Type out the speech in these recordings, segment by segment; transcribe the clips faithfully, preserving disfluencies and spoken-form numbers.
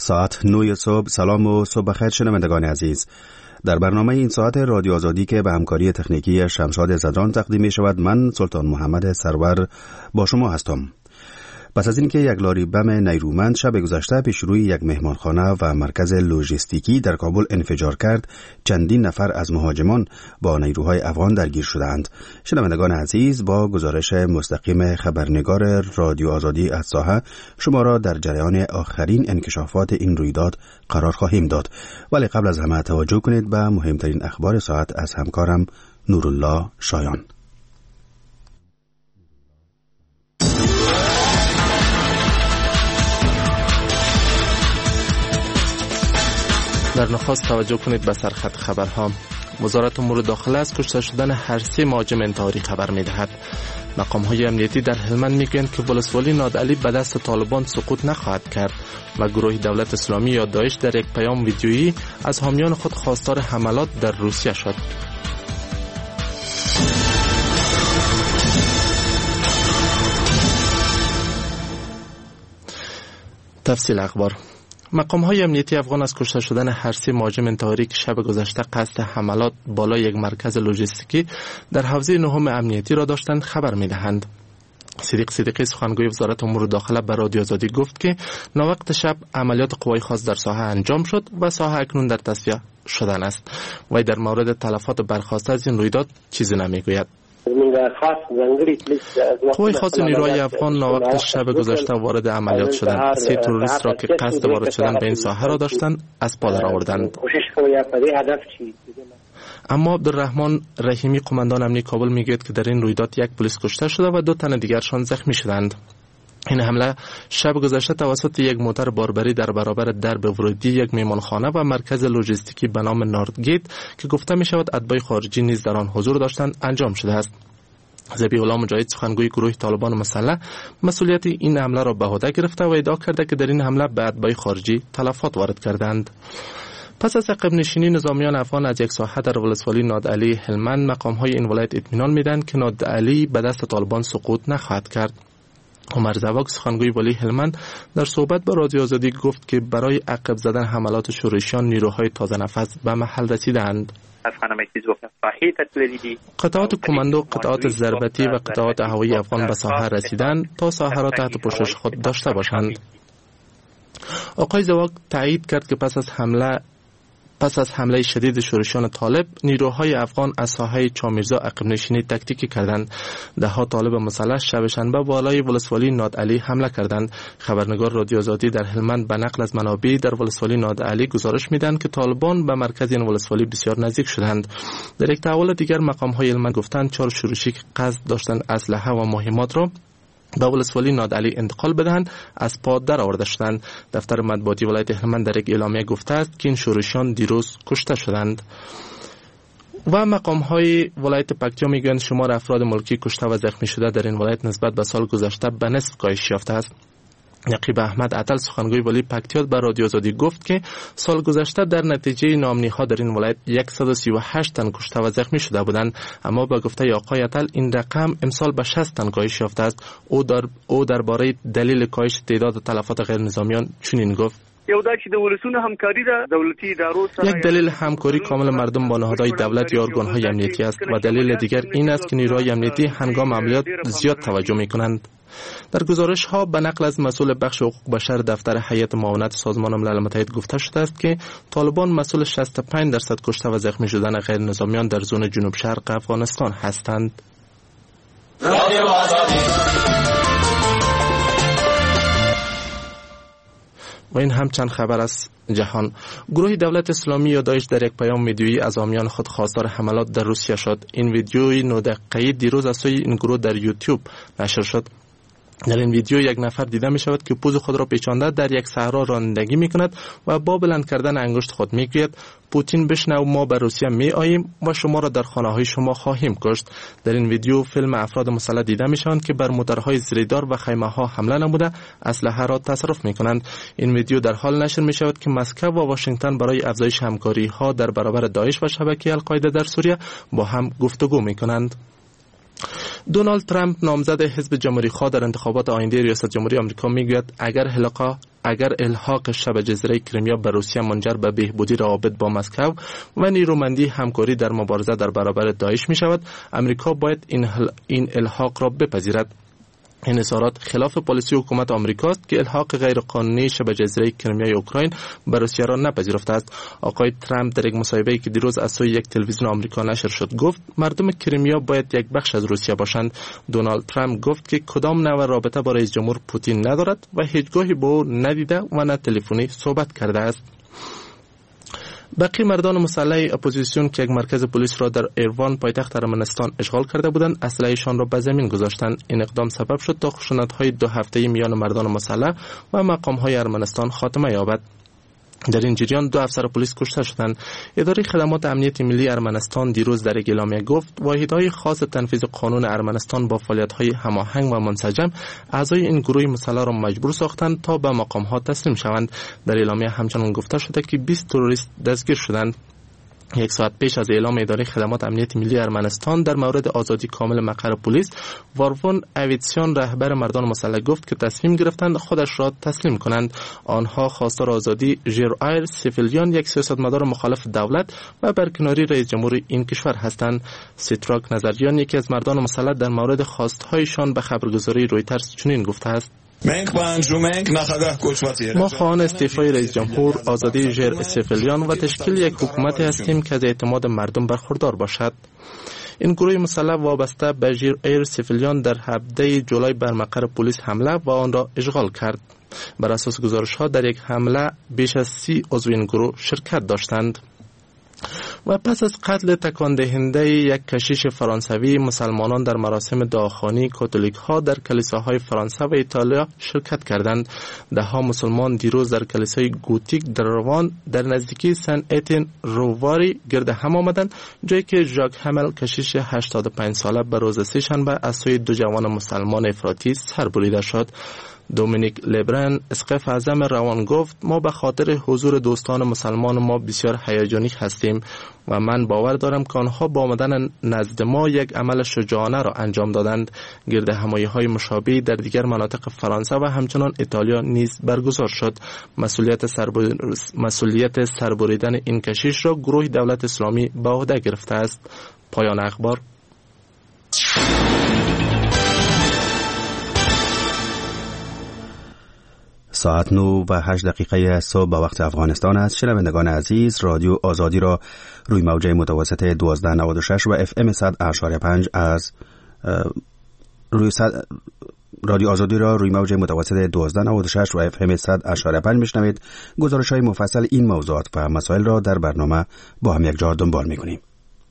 ساعت نه صبح. سلام و صبح بخیر شنوندگان عزیز. در برنامه این ساعت رادیو آزادی که به همکاری تکنیکی شمشاد زدران تقدیم می شود، من سلطان محمد سرور با شما هستم. پس از اینکه یک لاری بم نیرومند شب گذشته پیش روی یک مهمانخانه و مرکز لوجستیکی در کابل انفجار کرد، چندین نفر از مهاجمان با نیروهای افغان درگیر شدند. شنوندگان عزیز، با گزارش مستقیم خبرنگار رادیو آزادی از ساحه شما را در جریان آخرین انکشافات این رویداد قرار خواهیم داد. ولی قبل از همه توجه کنید به مهمترین اخبار ساعت از همکارم نورالله شایان. در نخست توجه کنید به سرخط خبرها. وزارت امور داخله از کشته شدن هر سه مهاجم انتحاری خبر می‌دهد. مقام‌های امنیتی در هلمند می‌گویند که ولسوالی نادعلی به دست طالبان سقوط نخواهد کرد و گروه دولت اسلامی یا داعش در یک پیام ویدیویی از حامیان خود خواستار حملات در روسیه شد. تفصیل اخبار. مقام‌های امنیتی افغان از کشته شدن هر سه مهاجم انتحاری که شب گذشته قصد حملات بالای یک مرکز لوجستیکی در حوزه نهم امنیتی را داشتند خبر می‌دهند. صدیق صدیقی سخنگوی وزارت امور داخله به رادیو آزادی گفت که ناوقت شب عملیات قوای خاص در ساحه انجام شد و ساحه اکنون در تصفیه شدن است. وی در مورد تلفات برخاسته از این رویداد چیزی نمیگوید. قوای خاص نیروهای افغان ناوقت شب گذشته وارد عملیات شدند. سه تروریست را که قصد وارد شدن به این ساحه را داشتند از پا درآوردند. اما عبدالرحمن رحیمی قماندان امنیتی کابل میگوید که در این رویداد یک پلیس کشته شده و دو تن دیگرشان زخمی شدند. این حمله شب گذشته توسط یک موتر باربری در برابر درب ورودی یک میمانخانه و مرکز لوجستیکی به نام ناردگیت که گفته می شود اتباع خارجی نیز در آن حضور داشتند انجام شده است. ذبیح الله مجاهد سخنگوی گروه طالبان مسلح مسئولیت این حمله را به عهده گرفته و ادعا کرده که در این حمله به اتباع خارجی تلفات وارد کردند. پس از عقب نشینی نظامیان افغان از یک ساحه در ولسوالی نادعلی هلمند، مقام‌های این ولایت اطمینان میدهند که نادعلی به دست طالبان سقوط نخواهد کرد. عمر زواک سخنگوی ولی هلمند در صحبت با رادیو آزادی گفت که برای عقب زدن حملات شورشیان نیروهای تازه نفس به محل رسیدند. قطعات کماندو، قطعات ضربتی و قطعات هوایی افغان به ساحه رسیدند تا ساحه را تحت پوشش خود داشته باشند. آقای زواک تایید کرد که پس از حمله پس از حمله شدید شورشیان طالب، نیروهای افغان از ساحه چامیرزا عقب نشینی تکتیکی کردند. ده ها طالب مسلح شب شنبه بالای ولسوالی نادعلی حمله کردند. خبرنگار رادیو آزادی در هلمند به نقل از منابع در ولسوالی نادعلی گزارش میدهند که طالبان به مرکز این ولسوالی بسیار نزدیک شدند. در یک تحول دیگر مقام‌های هلمند گفتند چهار شورشی که قصد داشتند اسلحه و مهمات را به ولسوالی نادعلی انتقال بدهند از پا در آورده شدند. دفتر مطبوعاتی ولایت هلمند در یک اعلامیه گفته است که این شورشیان دیروز کشته شدند. و مقام‌های ولایت پکتیا میگویند شمار افراد ملکی کشته و زخمی شده در این ولایت نسبت به سال گذشته به نصف کاهش یافته است. نقیب احمد عطل سخنگوی ولی پکتیا به رادیو آزادی گفت که سال گذشته در نتیجه نامنی‌ها در این ولایت صد و سی و هشت تن کشته و زخمی شده بودند، اما با گفته آقای عطل این رقم امسال به شصت تن کاهش یافته است. او در او درباره دلیل کاهش تعداد تلفات غیر نظامیان چنین گفت: یو دا چې د ولسونو همکاري ده دولتي ادارو سره. یک دلیل همکاری کامل مردم با نهادهای دولت یا ارگان‌های امنیتی است و دلیل دیگر این است که نیروهای امنیتی هنگام عملیات زیاد توجه می‌کنند. در گزارش ها به نقل از مسئول بخش حقوق بشر دفتر هیئت معاونت سازمان ملل متحد گفته شده است که طالبان مسئول شصت و پنج درصد کشته و زخمی شدن غیر نظامیان در زون جنوب شرق افغانستان هستند. و این هم چند خبر از جهان. گروه دولت اسلامی یا داعش در یک پیام ویدیویی از حامیان خود خواستار حملات در روسیه شد. این ویدیوی نه دقیقه‌ای دیروز از سوی این گروه در یوتیوب نشر شد. در این ویدیو یک نفر دیده می شود که پوز خود را پیچانده در یک صحرا رانندگی می کند و با بلند کردن انگشت خود می گوید پوتین بشنو ما به روسیه می آییم و شما را در خانه های شما خواهیم کشت. در این ویدیو فیلم افراد مسلح دیده می شوند که بر موترهای زیردار و خیمه ها حمله نموده اسلحه را تصرف می کنند. این ویدیو در حال نشر می شود که مسکو و واشنگتن برای افزایش همکاری ها در برابر داعش و شبکه القاعده در سوریه با هم گفتگو می کنند. دونالد ترامپ نامزد حزب جمهوری خواه در انتخابات آینده ریاست جمهوری آمریکا میگوید اگر الحاق اگر الحاق شبه جزیره کریم به روسیه منجر به بهبودی روابط با مسکو و نیرومندی همکاری در مبارزه در برابر داعش می شود، آمریکا باید این این الحاق را بپذیرد. این اظهارات خلاف پالیسی حکومت آمریکاست که الحاق غیرقانونی شبه جزیره کریمیا اوکراین به روسیه را نپذیرفته است. آقای ترامپ در یک مصاحبه‌ای که دیروز از سوی یک تلویزیون آمریکا نشر شد گفت مردم کریمیا باید یک بخش از روسیه باشند. دونالد ترامپ گفت که کدام نوع رابطه با رئیس جمهور پوتین ندارد و هیچگاهی با او ندیده و نه تلفنی صحبت کرده است. باقی مردان مسلح اپوزیسیون که یک مرکز پلیس را در ایروان پایتخت ارمنستان اشغال کرده بودند اسلحه‌شان را به زمین گذاشتند. این اقدام سبب شد تا خشونت‌های دو هفته‌ای میان مردان مسلح و مقام‌های ارمنستان خاتمه یابد. در این جریان دو افسر پلیس کشته شدند. اداره خدمات امنیت ملی ارمنستان دیروز در یک اعلامیه گفت واحدهای خاص تنفیذ قانون ارمنستان با فعالیت‌های هماهنگ و منسجم اعضای این گروه مسلح را مجبور ساختند تا به مقام‌ها تسلیم شوند. در اعلامیه همچنان گفته شده که بیست تروریست دستگیر شدند. یک ساعت پیش از اعلام اداره خدمات امنیت ملی ارمنستان در مورد آزادی کامل مقر پلیس، واروون اویتسیان رهبر مردان مسلح گفت که تصمیم گرفتند خودش را تسلیم کنند. آنها خواستار آزادی ژیرایر سیفیلیان، یک سیاستمدار مخالف دولت و برکناری رئیس جمهور این کشور هستند. سیتراک نظریان، یکی از مردان مسلح، در مورد خواستهایشان به خبرگزاری رویترز چنین گفته است: ما خواهان استعفای رئیس جمهور، آزادی ژیر سیفیلیان و تشکیل یک حکومتی هستیم که از اعتماد مردم برخوردار باشد. این گروه مسلح وابسته به ژیر ایر سیفیلیان در هفده جولای بر مقر پلیس حمله و آن را اشغال کرد. بر اساس گزارش‌ها در یک حمله بیش از سی عضو این گروه شرکت داشتند. و پس از قتل تکان دهنده یک کشیش فرانسوی، مسلمانان در مراسم دعاخوانی کاتولیک ها در کلیساهای فرانسه و ایتالیا شرکت کردند. ده ها مسلمان دیروز در کلیسای گوتیک در روان در نزدیکی سن اتین روواری گرد هم آمدند، جایی که ژاک همل کشیش هشتاد و پنج ساله به روز سه شنبه از سوی دو جوان مسلمان افراطی سر بریده شد. دومینیک لبرن، اسقف اعظم روان گفت ما به خاطر حضور دوستان مسلمان ما بسیار هیجانی هستیم و من باور دارم که آنها با آمدن نزد ما یک عمل شجاعانه را انجام دادند. گرد همایی‌های مشابهی در دیگر مناطق فرانسه و همچنان ایتالیا نیز برگزار شد. مسئولیت سربر... مسئولیت سربریدن این کشیش را گروه دولت اسلامی به عهده گرفته است. پایان اخبار. ساعت نه و هشت دقیقه صبح به وقت افغانستان است. شنوندگان عزیز، رادیو آزادی را روی موجه متوسط دوازده نود و شش و اف ام صد اشاری پنج از روی صد رادیو آزادی را روی موجه متوسط دوازده نود و شش و اف ام صد اشاری پنج میشنوید. گزارش های مفصل این موضوعات و مسائل را در برنامه با هم یک جا دنبال میکنیم.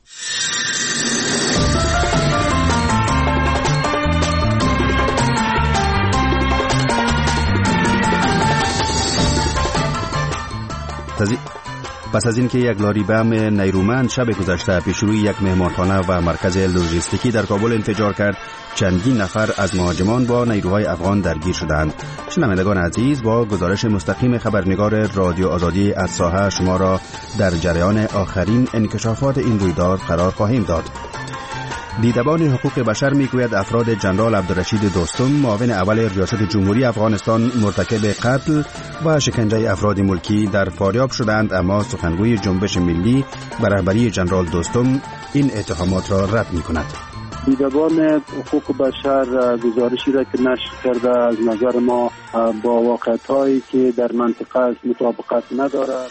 پس از اینکه یک لاری بم نیرومند شب گذشته پیش روی یک مهمانخانه و مرکز لوجستیکی در کابل انفجار کرد، چندین نفر از مهاجمان با نیروهای افغان درگیر شدند. شنوندگان عزیز، با گزارش مستقیم خبرنگار رادیو آزادی از ساحه شما را در جریان آخرین انکشافات این رویداد قرار خواهیم داد. دیدبان حقوق بشر میگوید افراد جنرال عبدالرشید دوستم، معاون اول ریاست جمهوری افغانستان، مرتکب قتل و شکنجه افراد ملکی در فاریاب شدند، اما سخنگوی جنبش ملی به رهبری جنرال دوستم این اتهامات را رد می‌کند. دیدبان حقوق بشر گزارشی را که نشر کرده از نظر ما با واقعیت‌هایی که در منطقه است مطابقت ندارد.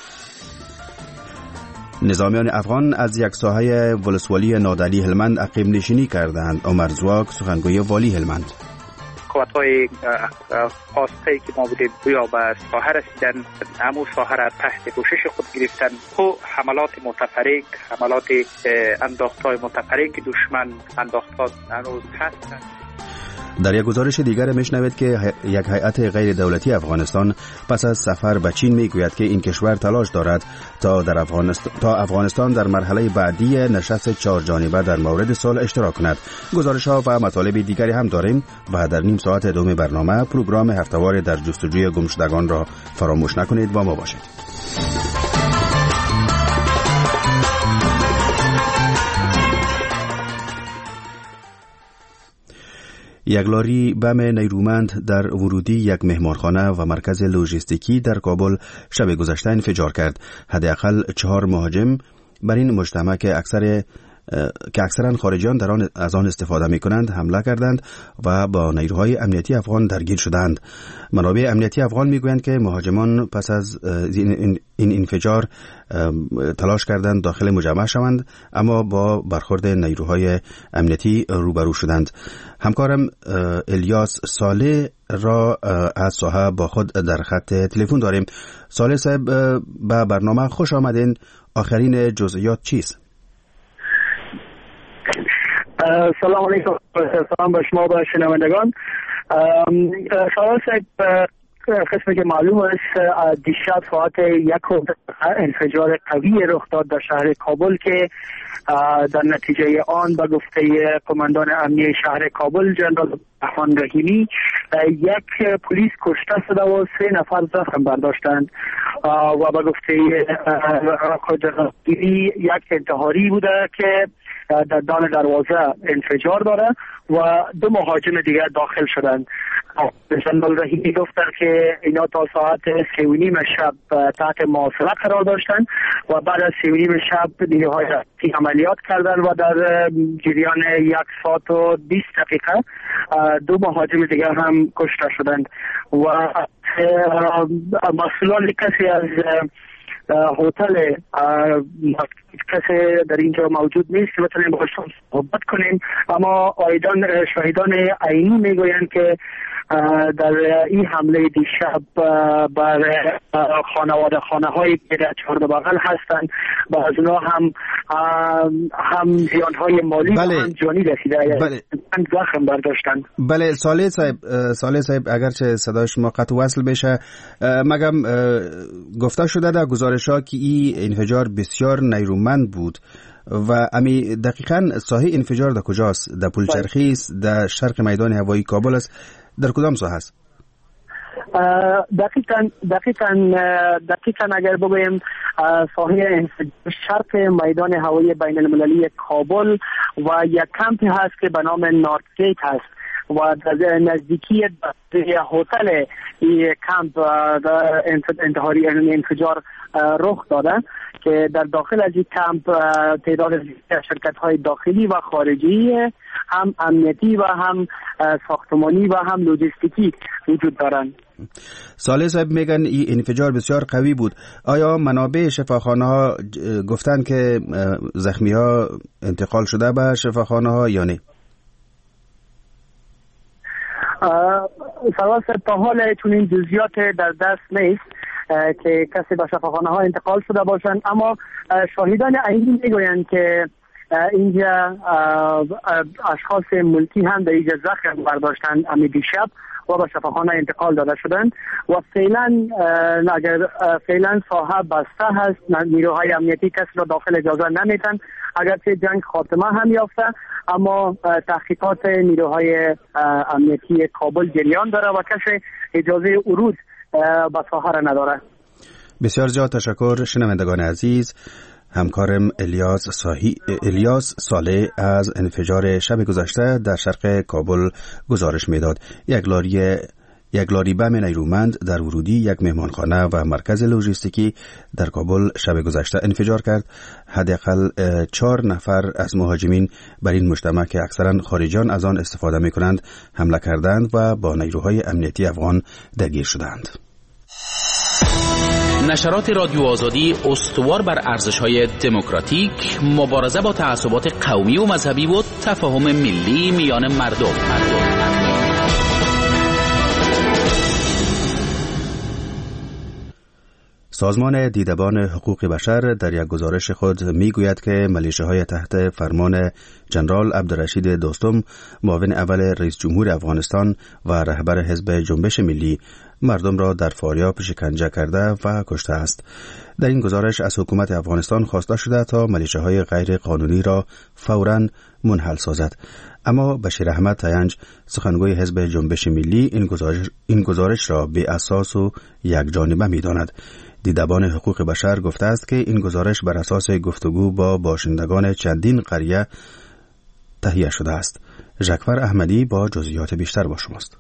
نظامیان افغان از یک ساحه ولسوالی نادعلی هلمند عقب نشینی کردند. عمر زواک، سخنگوی والی هلمند: قوت‌های خواسته که ما بودیم بیا به ساحه رسیدن، همون ساحه را تحت پوشش خود گرفتن و حملات متفرق، حملات انداخت‌های متفرق دشمن انداخت‌ها هنوز هستند. در یک گزارش دیگر میشنوید که یک هیئت غیر دولتی افغانستان پس از سفر به چین میگوید که این کشور تلاش دارد تا در افغانستان تا افغانستان در مرحله بعدی نشست چهار جانبه در مورد صلح اشتراک کند. گزارش ها و مطالب دیگری هم داریم و در نیم ساعت دوم برنامه پروگرام هفته‌وار در جستجوی گمشدگان را فراموش نکنید. با ما باشید. یک لاری بم نیرومند در ورودی یک مهمانخانه و مرکز لوجستیکی در کابل شب گذشته انفجار کرد. حداقل چهار مهاجم بر این مجتمع که اکثر که اکثرا خارجیان در آن از آن استفاده می کنند حمله کردند و با نیروهای امنیتی افغان درگیر شدند. منابع امنیتی افغان می گویند که مهاجمان پس از این انفجار تلاش کردند داخل مجمع شوند، اما با برخورد نیروهای امنیتی روبرو شدند. همکارم الیاس صالح را از ساحه با خود در خط تلفن داریم. صالح صاحب، به برنامه خوش آمدین. آخرین جزئیات چیست؟ سلام علیکم، سلام به شما و شنوندگان. سلام صاحب، قسمی که معلوم است دیشب ساعت یک انفجار قوی رخ داد در شهر کابل که در نتیجه آن به گفته قماندان امنیه شهر کابل جنرال احمد رحیمی یک پلیس کشته شده و سه نفر زخم برداشتند و به گفته جنرال رحیمی یک انتحاری بوده که در دان دروازه انفجار داره و دو مهاجم دیگر داخل شدند. جنرال رحیمی گفتن که اینا تا ساعت سه و نیم شب تحت محاصره قرار داشتن و بعد از سه و نیم شب نیروهای عملیات کردن و در جریان یک ساعت و بیست دقیقه دو مهاجم دیگر هم کشته شدند و مسئولان کسی از هتل کسی در اینجا موجود نیست که بتونیم باشون صحبت کنیم، اما آیدان شاهدان عینی میگویند که در این حمله دیشب بر خانواده خانه هایی که در چهارده بغل هستند و از اونها هم هم زیان های مالی بله. و هم جانی رسیده، بله. زخم برداشتند. بله صالح صاحب، صالح صاحب اگرچه صدای شما قطع وصل بشه، مگم گفته شده در گزارش ها که این انفجار بسیار نیرومند بود و امی دقیقاً ساحه انفجار در کجاست؟ در پلچرخی است، در شرق میدان هوایی کابل است، در کدام ساحه است؟ دقیقاً دقیقاً دقیقاً اگر بگویم ساحه شرق میدان هوایی بین المللی کابل و یک کمپ هست که به نام نورت گیت هست و در نزدیکی هتل این کمپ انتحاری انفجار رخ داده که در داخل از این کمپ تعداد شرکت های داخلی و خارجی هم امنیتی و هم ساختمانی و هم لوجستیکی وجود دارند. صالح صاحب میگن این انفجار بسیار قوی بود. آیا منابع شفاخانه ها گفتن که زخمی ها انتقال شده به شفاخانه ها یا نه؟ سوال تا حال چون این جزئیات در دست نیست که کسی به شفاخانه ها انتقال شده باشند، اما شاهدان عینی میگویند که اینجا اشخاص ملکی هم در اینجا زخم برداشتند امی دیشب و به شفاخانه انتقال داده شدند و فعلا اگر فعلا ساحه بسته هست، نیروهای امنیتی کسی را داخل اجازه نمیدن اگرچه جنگ خاتمه هم یافته، اما تحقیقات نیروهای امنیتی کابل جریان داره و کسی اجازه ورود به ساحه را نداره. بسیار زیاد تشکر شنوندگان عزیز. همکارم الیاس صاحی الیاس صالح از انفجار شب گذشته در شرق کابل گزارش میداد. یک لاری یک لاری بم نیرومند در ورودی یک مهمانخانه و مرکز لوجستیکی در کابل شب گذشته انفجار کرد. حداقل چهار نفر از مهاجمین بر این مجتمع که اکثرا خارجیان از آن استفاده می کنند حمله کردند و با نیروهای امنیتی افغان درگیر شدند. نشرات رادیو آزادی استوار بر ارزش‌های دموکراتیک، مبارزه با تعصبات قومی و مذهبی و تفاهم ملی میان مردم. مردم. سازمان دیدبان حقوق بشر در یک گزارش خود میگوید که ملیشه‌های تحت فرمان جنرال عبدالرشید دوستم، معاون اول رئیس جمهور افغانستان و رهبر حزب جنبش ملی، مردم را در فاریاب شکنجه کرده و کشته است. در این گزارش از حکومت افغانستان خواسته شده تا ملیشه‌های غیر قانونی را فوراً منحل سازد. اما بشیر احمد تینج، سخنگوی حزب جنبش ملی، این گزارش, این گزارش را بی اساس و یک جانبه می‌داند. دیدبان حقوق بشر گفته است که این گزارش بر اساس گفتگو با باشندگان چندین قریه تهیه شده است. ژکفر احمدی با جزئیات بیشتر با شماست.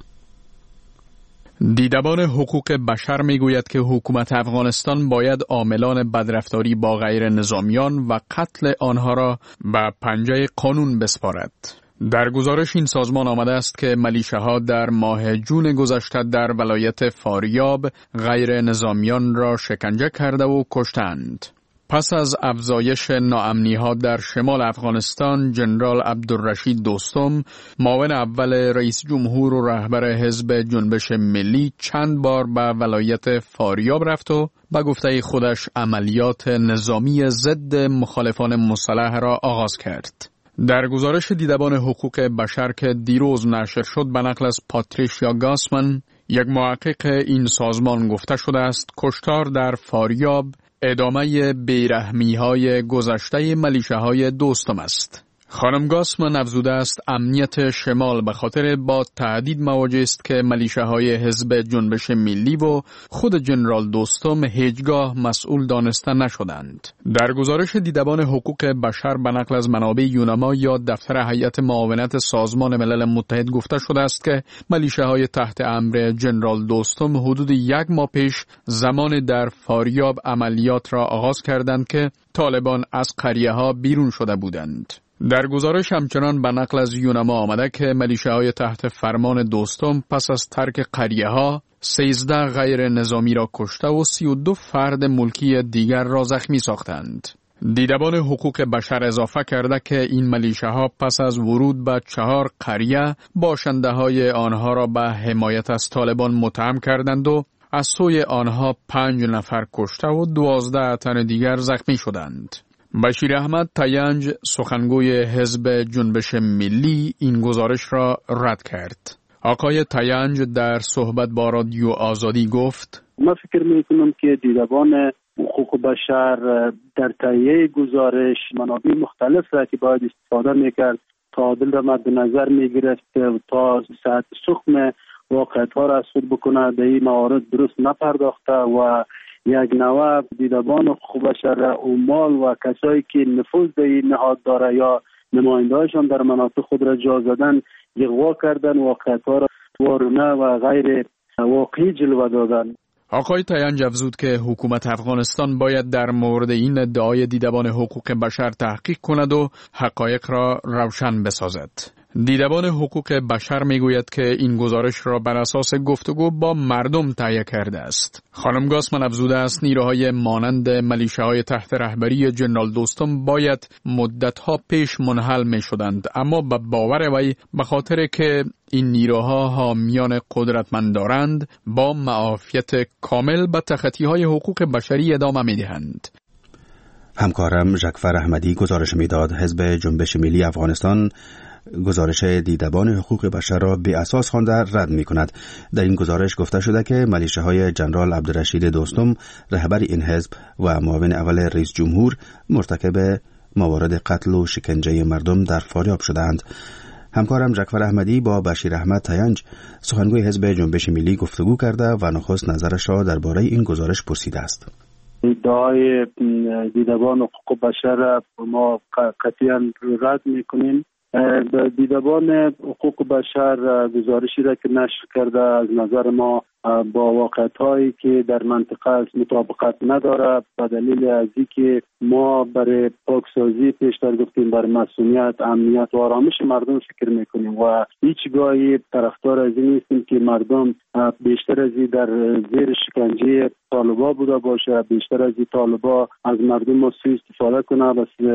دیدبان حقوق بشر میگوید که حکومت افغانستان باید عاملان بدرفتاری با غیر نظامیان و قتل آنها را به پنجه قانون بسپارد. در گزارش این سازمان آمده است که ملیشه‌ها در ماه جون گذشته در ولایت فاریاب غیر نظامیان را شکنجه کرده و کشتند. پس از افزایش ناامنی‌ها در شمال افغانستان، جنرال عبدالرشید دوستم، معاون اول رئیس جمهور و رهبر حزب جنبش ملی، چند بار به ولایت فاریاب رفت و به گفته خودش عملیات نظامی ضد مخالفان مسلح را آغاز کرد. در گزارش دیدبان حقوق بشر که دیروز نشر شد به نقل از پاتریشیا گاسمن، یک محقق این سازمان گفته شده است کشتار در فاریاب ادامه بیرحمی‌های گذشته ملیشه‌های دوستم است. خانم گاسمن افزوده است امنیت شمال به خاطر با تهدید مواجه است که ملیشه‌های حزب جنبش ملی و خود جنرال دوستم هیچگاه مسئول دانسته نشدند. در گزارش دیدبان حقوق بشر به نقل از منابع یونما یا دفتر هیئت معاونت سازمان ملل متحد گفته شده است که ملیشه‌های تحت امر جنرال دوستم حدود یک ماه پیش زمان در فاریاب عملیات را آغاز کردند که طالبان از قریه‌ها بیرون شده بودند. در گزارش همچنان به نقل از یونما آمده که ملیشه‌های تحت فرمان دوستم پس از ترک قریه‌ها سیزده غیر نظامی را کشته و سی و دو فرد ملکی دیگر را زخمی ساختند. دیدبان حقوق بشر اضافه کرده که این ملیشه‌ها پس از ورود به چهار قریه باشنده‌های آنها را به حمایت از طالبان متهم کردند و از سوی آنها پنج نفر کشته و دوازده تن دیگر زخمی شدند. بشیر احمد تینج، سخنگوی حزب جنبش ملی، این گزارش را رد کرد. آقای تینج در صحبت با رادیو آزادی گفت: من فکر میکنم که دیدبان حقوق بشر در تهیه گزارش منابع مختلف را که باید استفاده میکرد تعادل را مد نظر میگرفت تا ساعت سخن واقعیت ها را از خود بکنه، به این موارد درست نپرداخته و یک نوع دیدبان حقوق بشر عمال و کسایی که نفوذ در این نهاد داره یا نماینده‌هاشان در مناطق خود را جا زدن اغوا کردن، واقعیت ها را وارونه و غیر واقعی جلوه دادن. آقای تینج افزود که حکومت افغانستان باید در مورد این ادعای دیدبان حقوق بشر تحقیق کند و حقایق را روشن بسازد. دیدبان حقوق بشر میگوید که این گزارش را بر اساس گفتگو با مردم تهیه کرده است. خانم گاسمن افزوده است نیروهای مانند ملیشه‌های تحت رهبری جنرال دوستم باید مدت‌ها پیش منحل می‌شدند، اما به باور وی به خاطر که این نیروها حامیان قدرتمندارند با معافیت کامل به تخطی‌های حقوق بشری ادامه می‌دهند. همکارم ژکفر احمدی گزارش میداد. حزب جنبش ملی افغانستان گزارش دیدبان حقوق بشر را بی اساس خوانده رد می کند. در این گزارش گفته شده که ملیشه‌های جنرال عبدالرشید دوستم، رهبر این حزب و معاون اول رئیس جمهور، مرتکب موارد قتل و شکنجه مردم در فاریاب شدند. همکارم ژکفر احمدی با بشیر احمد تینج، سخنگوی حزب جنبش ملی، گفتگو کرده و نخست نظرش را درباره این گزارش پرسیده است. ادعای دیدبان حقوق بشر ما قطعاً رد می‌کنیم. دیدبان حقوق بشر گزارشی را که نشر کرده از نظر ما با واقعیت‌هایی که در منطقه است مطابقت نداره، به دلیل از اینکه ما برای پاکسازی پیشتر گفتیم برای مسئولیت، امنیت و آرامش مردم فکر میکنیم و هیچ گاهی طرفدار از این نیستیم که مردم بیشتر از این در زیر شکنجه طالبا بوده باشه، بیشتر از این طالبا از مردم ما سوء استفاده کنه،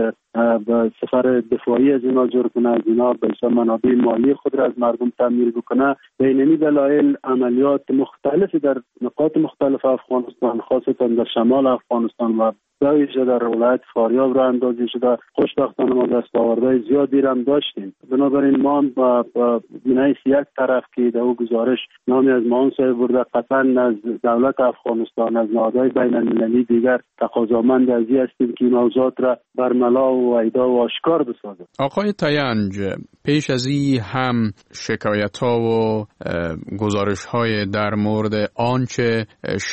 به سفر دفاعی از اینا جور کنه، از اینا به حساب منابع مالی خود را از مردم تامین بکنه. به این دلایل عملیات مختلفی در نقاط مختلف افغانستان، خاصتا در شمال افغانستان و ویژه در ولایت فاریاب را اندازی شده. خوشبختانه ما دستاوردهای زیادی را هم داشتیم. بنابراین ما با بنای یک طرف که در او گزارش نامی از معاون صاحب برده، قطعا از دولت افغانستان، از نهادهای بین المللی دیگر تقاضامند از این هستیم که این موضوعات را برملا و ایدا و آشکار بسازد. آقای تینج، پیش از این هم شکایت ها و گزارش های در مورد مورد آنچه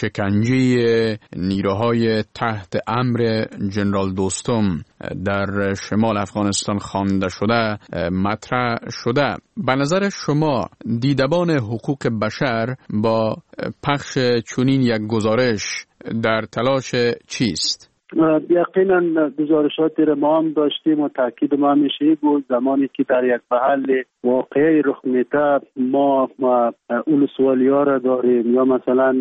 شکنجه نیروهای تحت امر جنرال دوستم در شمال افغانستان خوانده شده مطرح شده. به نظر شما دیدبان حقوق بشر با پخش چنین یک گزارش در تلاش چیست؟ یقینا گزارشاتی را ما هم داشتیم و تاکید ما همیشه بود زمانی که در یک محل واقعی رخ میده ما, ما اولسوالی ها را داریم یا مثلا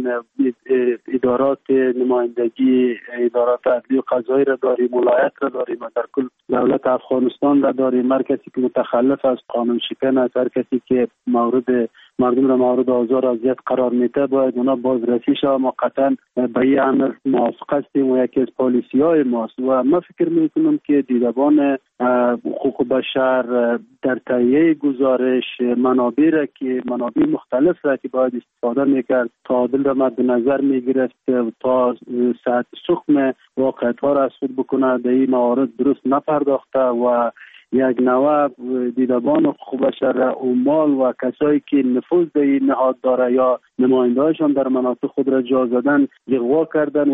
ادارات نمایندگی ادارات عدلی و قضایی را داریم، ولایت را داریم و در کل دولت افغانستان را داریم. هر کسی که متخلف از قانون شکن است، هر کسی که مورد مردم را مورد آزار و اذیت قرار میده باید اونا بازرسی شود. ما قطعا به این امر موافق هستیم و یکی از پالیسی های ماست و من فکر میکنم که دیدبان حقوق بشر در تهیه گزارش منابع را که منابع مختلف را که باید استفاده میکرد تعادل را مد نظر میگرفت تا ساعت سخم واقعیت ها را از خود بکنه، در این موارد درست نپرداخته و یک نوع دیدبان حقوق بشر را عمال و کسایی که نفوذ در این نهاد داره یا نماینده هایشان در مناطق خود را جا زدن اغوا کردن،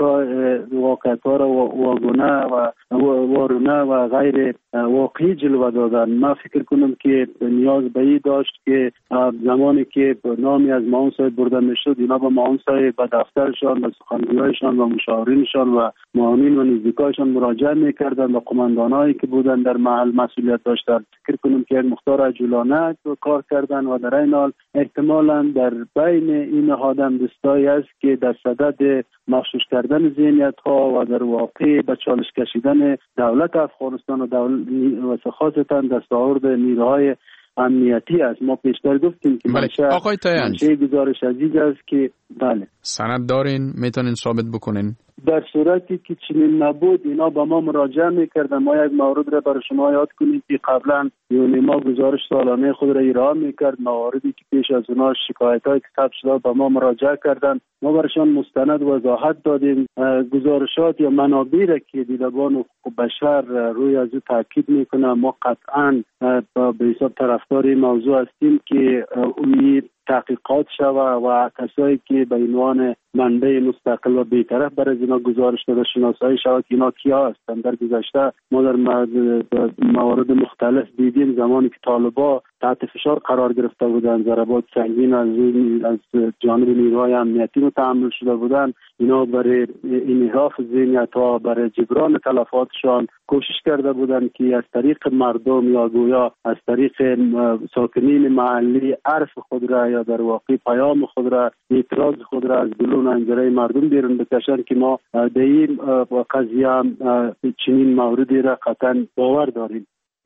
واقعیت ها را واگونه و وارونه و غیر واقعی جلوه دادن. من فکر کنم که نیاز به این داشت که زمانی که نامی از معاون صاحب برده میشد اینا به معاون صاحب به دفترشان و سخنگویانشان و مشاورینشان و معاونین و نزدیکایشان مراجعه میکردن و قماندانایی که بودن در محل مسئولیت داشتن. فکر کنم که مختار عجولانه کار کردن و در این حال احتمالاً در بین این نهادم دستایی است که در صدد مخشوش کردن ذهنیت ها و در واقع به چالش کشیدن دولت افغانستان و دولت و خاصتا دستاورد نیروهای امنیتی است. ما پیشتر گفتیم که منشه آقای تاینج گزارش عزیز است که بله سند دارین میتونین ثابت بکنین. در صورتی که چنین نبود اینا با ما مراجعه میکردن. ما یک مورد را برای شما یاد کنیم که قبلا یونی ما گزارش سالانه خود را ارائه میکرد، مواردی که پیش از اونا شکایت های ثبت شده با ما مراجعه کردن، ما برایشان مستند وضاحت دادیم. گزارشات یا منابعی را که دیدبان حقوق بشر روی از او تاکید میکنه ما قطعا به حساب طرفدار این موضوع هستیم که اون تحقیقات شوه و کسایی که به عنوان منبع مستقل و بی‌طرف برای اینا گزارش داده شناسایی شود که اینا کیا هستند. در گذشته ما در موارد مختلف دیدیم زمانی که طالبا تحت فشار قرار گرفته بودند، ضربات سنگین از از جانب نیروهای امنیتی متحمل شده بودند، اینا برای انحراف ذهنیت‌ها برای جبران تلفاتشان کوشش کرده بودند که از طریق مردم یا گویا از طریق ساکنین محلی عرف خود را یا در واقع پیام خود را اعتراض خود را از گلون انجره مردم بیرون بکشند که ما در این قضیه چنین موردی را قطعا باور داریم.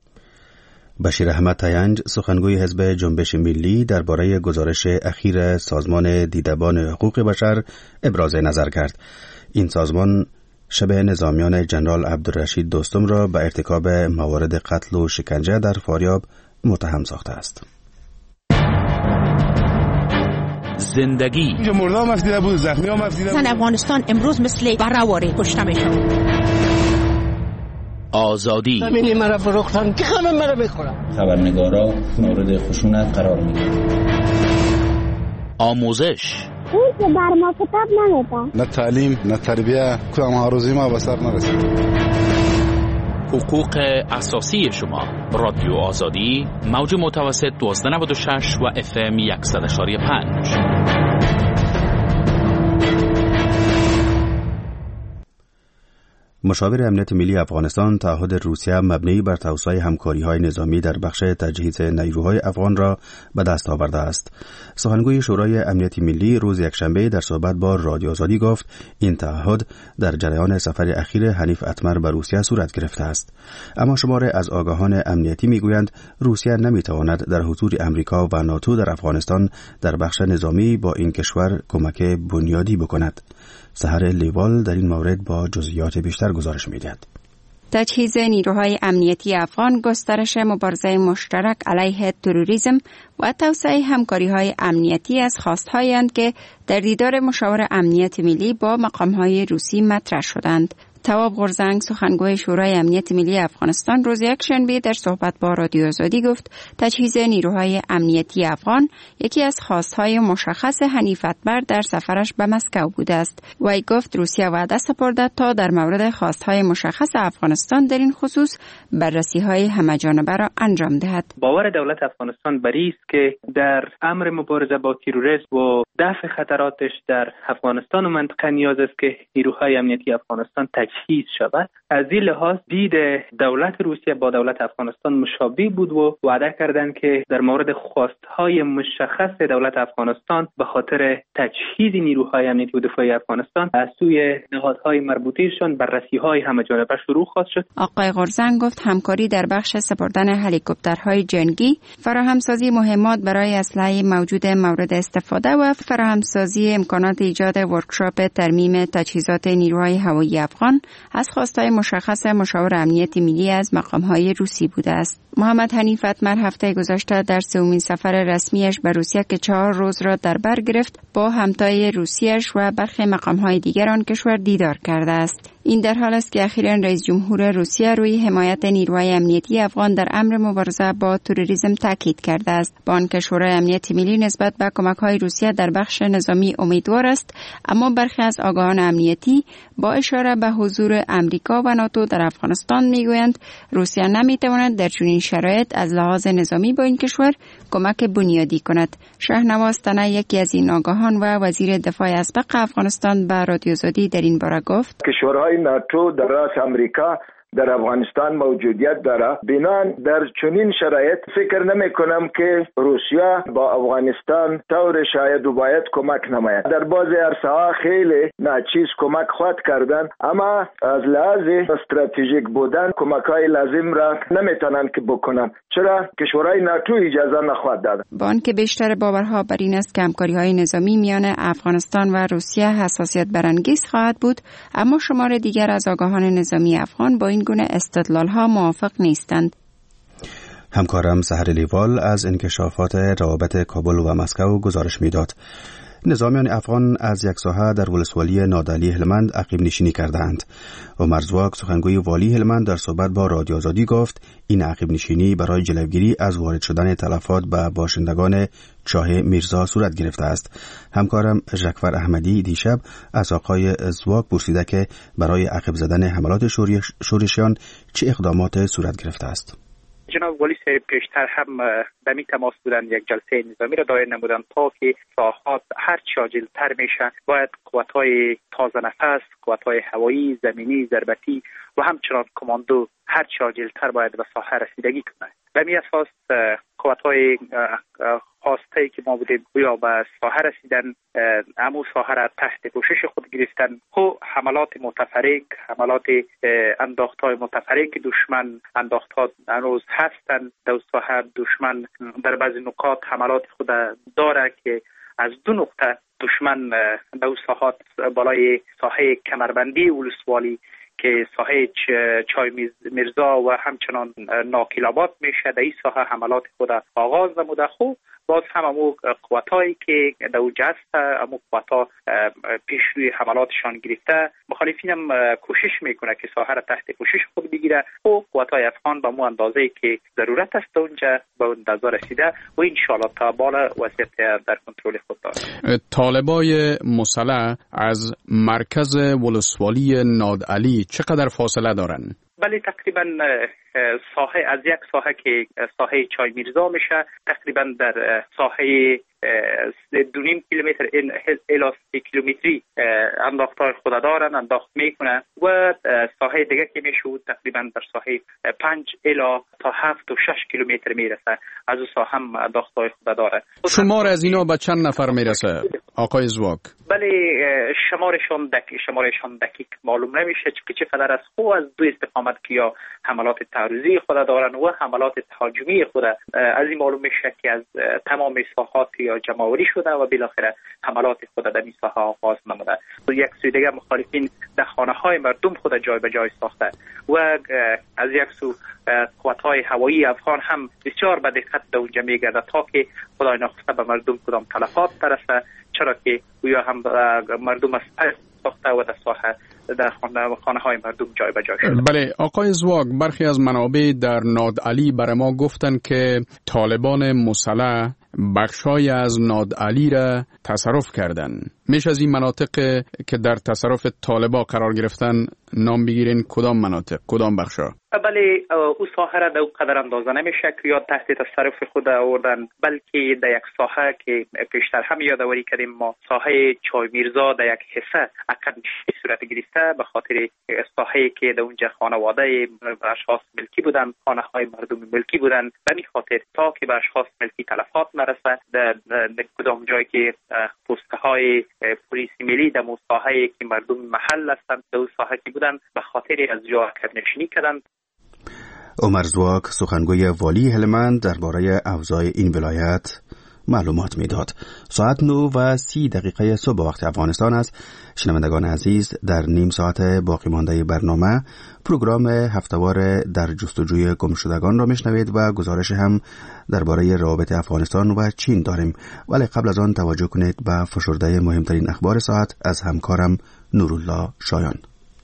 بشیر احمد تاینج سخنگوی حزب جنبش ملی درباره گزارش اخیر سازمان دیدبان حقوق بشر ابراز نظر کرد. این سازمان شبه نظامیان جنرال عبدالرشید دوستم را به ارتکاب موارد قتل و شکنجه در فاریاب متهم ساخته است. زندگی اینجا مردم افدیده بود، زخمی هم افدیده بود. زن افغانستان امروز مثل برهواری کشته میشن. آزادی ببینی مرا فروختن که همه مرا بخورن. خبرنگارا مورد خشونت قرار میگیرن. آموزش اون که بر ما کتاب نمیده. نه تعلیم نه تربیه کدام هاروزی ما به سر نرسید. حقوق اساسی شما. رادیو آزادی موج متوسط دوازده نود و شش و اف ام صد و پنج. مشاور امنیت ملی افغانستان تعهد روسیه مبنی بر توسعه همکاری‌های نظامی در بخش تجهیز نیروهای افغان را به دست آورده است. سخنگوی شورای امنیت ملی روز یکشنبه در صحبت با رادیو آزادی گفت این تعهد در جریان سفر اخیر حنیف اتمر به روسیه صورت گرفته است. اما شماره از آگاهان امنیتی میگویند روسیه نمیتواند در حضور امریکا و ناتو در افغانستان در بخش نظامی با این کشور کمک بنیادی بکند. سحر لیوال در این مورد با جزئیات بیشتر گزارش می‌دهد. تجهیز نیروهای امنیتی افغان، گسترش مبارزه مشترک علیه تروریسم و توسعه همکاری‌های امنیتی از خواست‌هایند که در دیدار مشاور امنیت ملی با مقام‌های روسی مطرح شدند. تواب غرزنگ سخنگوی شورای امنیت ملی افغانستان روز یکشنبه در صحبت با رادیو آزادی گفت تجهیز نیروهای امنیتی افغان یکی از خواستهای مشخص حنیف اتمر در سفرش به مسکو بوده است. وی گفت روسیه وعده سپرده تا در مورد خواستهای مشخص افغانستان در این خصوص بررسی‌های همه‌جانبه را انجام دهد. باور دولت افغانستان بر این است که در امر مبارزه با تروریسم و دفع خطراتش در افغانستان و منطقه نیاز است که نیروهای امنیتی افغانستان تجهیز شود. از این لحاظ دید دولت روسیه با دولت افغانستان مشابه بود و وعده کردند که در مورد خواستهای مشخص دولت افغانستان به خاطر تجهیز نیروهای امنیتی و دفاعی افغانستان از سوی نهادهای مربوطه‌شان بررسی‌های همه‌جانبه شروع خواهد شد. آقای غرزنگ گفت همکاری در بخش سپردن هلیکوپترهای جنگی، فراهمسازی مهمات برای اسلحه موجود مورد استفاده و فراهمسازی امکانات ایجاد ورکشاپ ترمیم تجهیزات نیروهای هوایی افغان از خواستهای مشخص مشاور امنیت ملی از مقام‌های روسی بوده است. محمد حنیف اتمر هفته گذشته در سومین سفر رسمیش به روسیه که چهار روز را در بر گرفت با همتای روسیش و برخی مقام‌های دیگر آن کشور دیدار کرده است. این در حال است که اخیراً رئیس جمهور روسیه روی حمایت نیروهای امنیتی افغان در امر مبارزه با تروریسم تاکید کرده است. با آنکه شورای امنیت ملی نسبت به کمک‌های روسیه در بخش نظامی امیدوار است، اما برخی از آگاهان امنیتی با اشاره به حضور امریکا و ناتو در افغانستان میگویند روسیه نمیتواند در چنین شرایط از لحاظ نظامی با این کشور کمک بنیادی کند. شهنواز تنه یکی از این آگاهان و وزیر دفاع اسبق افغانستان به رادیو آزادی در این باره گفت کشورهای ناتو در راس امریکا در افغانستان موجودیت داره. بنان در چنین شرایط فکر نمی کنم که روسیه با افغانستان طور شاید و باید کمک نماید. در بعضی عرصه ها خیلی ناچیز کمک خواهد کردن، اما از لحاظ استراتژیک بودن کمک های لازم را نمیتونن که بکنن، چرا کشورهای ناتو اجازه نخواهد داد. با آنکه بیشتر باورها بر این است که همکاری های نظامی میان افغانستان و روسیه حساسیت برانگیز خواهد بود، اما شمار دیگر از آگاهان نظامی افغان با این گونه استدلال ها موافق نیستند. همکارم سحر لیوال از انکشافات روابط کابل و مسکو گزارش میداد. نظامیان افغان از یک ساحه در ولسوالی نادعلی هلمند عقب نشینی کردند. عمر زواک سخنگوی والی هلمند در صحبت با رادیو آزادی گفت این عقب نشینی برای جلوگیری از وارد شدن تلفات به باشندگان چاه میرزا صورت گرفته است. همکارم ژکفر احمدی دیشب از آقای زواک پرسیده که برای عقب زدن حملات شورشیان چه اقدامات صورت گرفته است. جناب والی صاحب پیشتر هم به می تماس بودن، یک جلسه نظامی را دایر نمودن تا که ساحات هر چه عاجل‌تر میشه باید قوت‌های تازه نفس، قوت‌های هوایی، زمینی، ضربتی و همچنان کماندو هر چه عاجل‌تر باید به ساحه رسیدگی کنه. به می اساس قوت‌های خواسته که ما بودیم یا به ساحه رسیدن، امو ساحه را تحت پوشش خود گرفتن و حملات متفرق، حملات انداخت‌های متفرق دشمن انداخت‌ها هنوز هستند در ساحه. دشمن در بعضی نقاط حملات خود داره که از دو نقطه دشمن در ساحات بالای ساحه کمربندی ولسوالی که ساحه چای میرزا و همچنان ناکیلاباد میشه، در این ساحه حملات خود آغاز نموده. خوب باز هم امو قوتایی که در اوجه هست، امو قوتا پیش روی حملاتشان گرفته. مخالفین هم کوشش میکنه که ساحه را تحت پوشش خود بگیره و قوتای افغان به مو اندازه که ضرورت است اونجا به اندازه رسیده و انشاءالله تا بالا وضعیت در کنترل خود داره. طالبای مسلح از مرکز ولسوالی نادعلی چقدر فاصله دارن؟ بله تقریبا ساحه از یک ساحه که ساحه چای میرزا میشه تقریبا در ساحه دو نیم کیلومتر الی سه کیلومتری انداختار خود دارن، انداخت میکنه و ساحه دیگه که میشه تقریبا در ساحه پنج الی تا هفت و شش کیلومتر میرسه. از اون ساحه هم انداختار خود داره. شمار از اینا به چند نفر میرسه آقای زواک؟ بله شمارشان دقیق شمارشان دقیق معلوم نمیشه که چه قدر است. خو از دو استقامت که یا حملات تعرضی خود دارن و حملات تهاجمی خود از این معلوم میشه که از تمام ساحات یا جمع‌آوری شده و بالاخره حملات خود در این ساحه آغاز نموده. یک سوی دیگه مخالفین در خانه‌های مردم خود جای به جای ساخته و از یک سو قوت‌های هوایی افغان هم بسیار به دقت در اونجا میگرده تا که خدای نخواسته به مردم کدام تلفات برسه، چرا که گویا هم مردم از پس ساخته و در ساحه در خانه خانه های مردم جای به جای شده. بله آقای زواگ، برخی از منابع در نادعلی برای ما گفتن که طالبان مسلح بخشای از نادعلی را تصرف کردن. میشه از این مناطق که در تصرف طالبا قرار گرفتن نام بگیرین؟ کدام مناطق، کدام بخشا؟ بله او ساحه را در قدر اندازه نمیشه که یا تحت تصرف خود آوردن، بلکه در یک ساحه که پیشتر هم یادآوری کردیم ما، ساحه چای میرزا در یک حصه عقب صورت گرفته به خاطر ساحه‌ای که در اونجا خانواده اشخاص ملکی بودن، خانه های مردم ملکی بودن، به این خاطر تا که به اشخاص ملکی تلفات نرسه در کدام جایی که پوسته های پلیس ملی در ساحه‌ای که مردم محل هستند در اون ساحه که بودن به خاطر از جا حرکت نشینی کردن. عمر زواگ سخنگوی والی هلمند درباره اوضاع این ولایت معلومات میداد. ساعت نه و سی دقیقه صبح وقت افغانستان است. شنوندگان عزیز، در نیم ساعت باقی مانده برنامه پروگرام هفتهوار در جستجوی گمشدگان را میشنوید و گزارش هم درباره روابط افغانستان و چین داریم. ولی قبل از آن توجه کنید به فشرده مهمترین اخبار ساعت از همکارم نورالله شایان.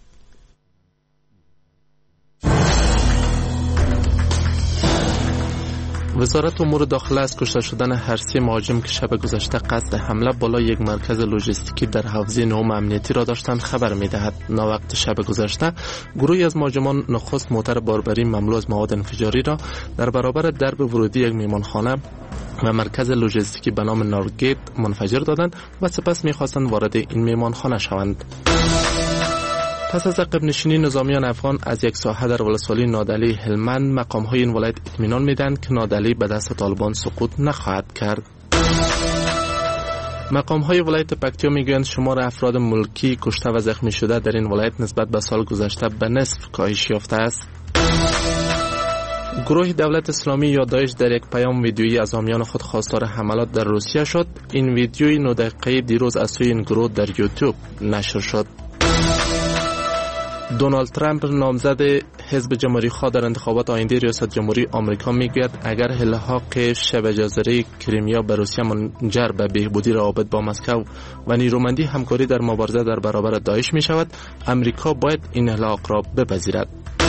وزارت امور داخله از کشته شدن هر سه مهاجم که شب گذشته قصد حمله بالا یک مرکز لوجستیکی در حوزه نهم امنیتی را داشتند خبر می‌دهد. ناوقت شب گذشته گروهی از مهاجمان نخست موتر باربری مملو از مواد انفجاری را در برابر درب ورودی یک میمانخانه و مرکز لوجستیکی به نام نارگیت منفجر دادند و سپس می‌خواستند وارد این میمانخانه شوند. پس از عقب نشینی نظامیان افغان از یک ساحه در ولسوالی نادعلی هلمند، مقام‌های این ولایت اطمینان می‌دهند که نادعلی به دست طالبان سقوط نخواهد کرد. مقام‌های ولایت پکتیا می‌گویند شمار افراد ملکی کشته و زخمی شده در این ولایت نسبت به سال گذشته به نصف کاهش یافته است. گروه دولت اسلامی یا داعش در یک پیام ویدیویی از حامیان خود خواستار حملات در روسیه شد. این ویدیوی نه دقیقه‌ای دیروز از سوی این گروه در یوتیوب نشر شد. دونالد ترامپ نامزد حزب جمهوری خواه در انتخابات آینده ریاست جمهوری آمریکا میگوید اگر الحاق شبه جزیره کریمیا به روسیه منجر به بهبودی روابط با مسکو و نیرومندی همکاری در مبارزه در برابر داعش می شود، امریکا باید این الحاق را بپذیرد.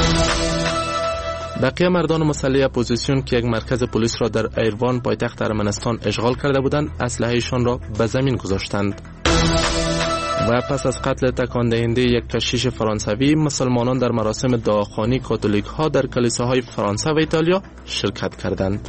بقیه مردان مسلح اپوزیسیون که یک مرکز پلیس را در ایروان پایتخت ارمنستان اشغال کرده بودند، اسلحه‌شان را به زمین گذاشتند. و پس از قتل تکان دهنده یک کشیش فرانسوی، مسلمانان در مراسم دعاخوانی کاتولیک ها در کلیساهای فرانسه و ایتالیا شرکت کردند.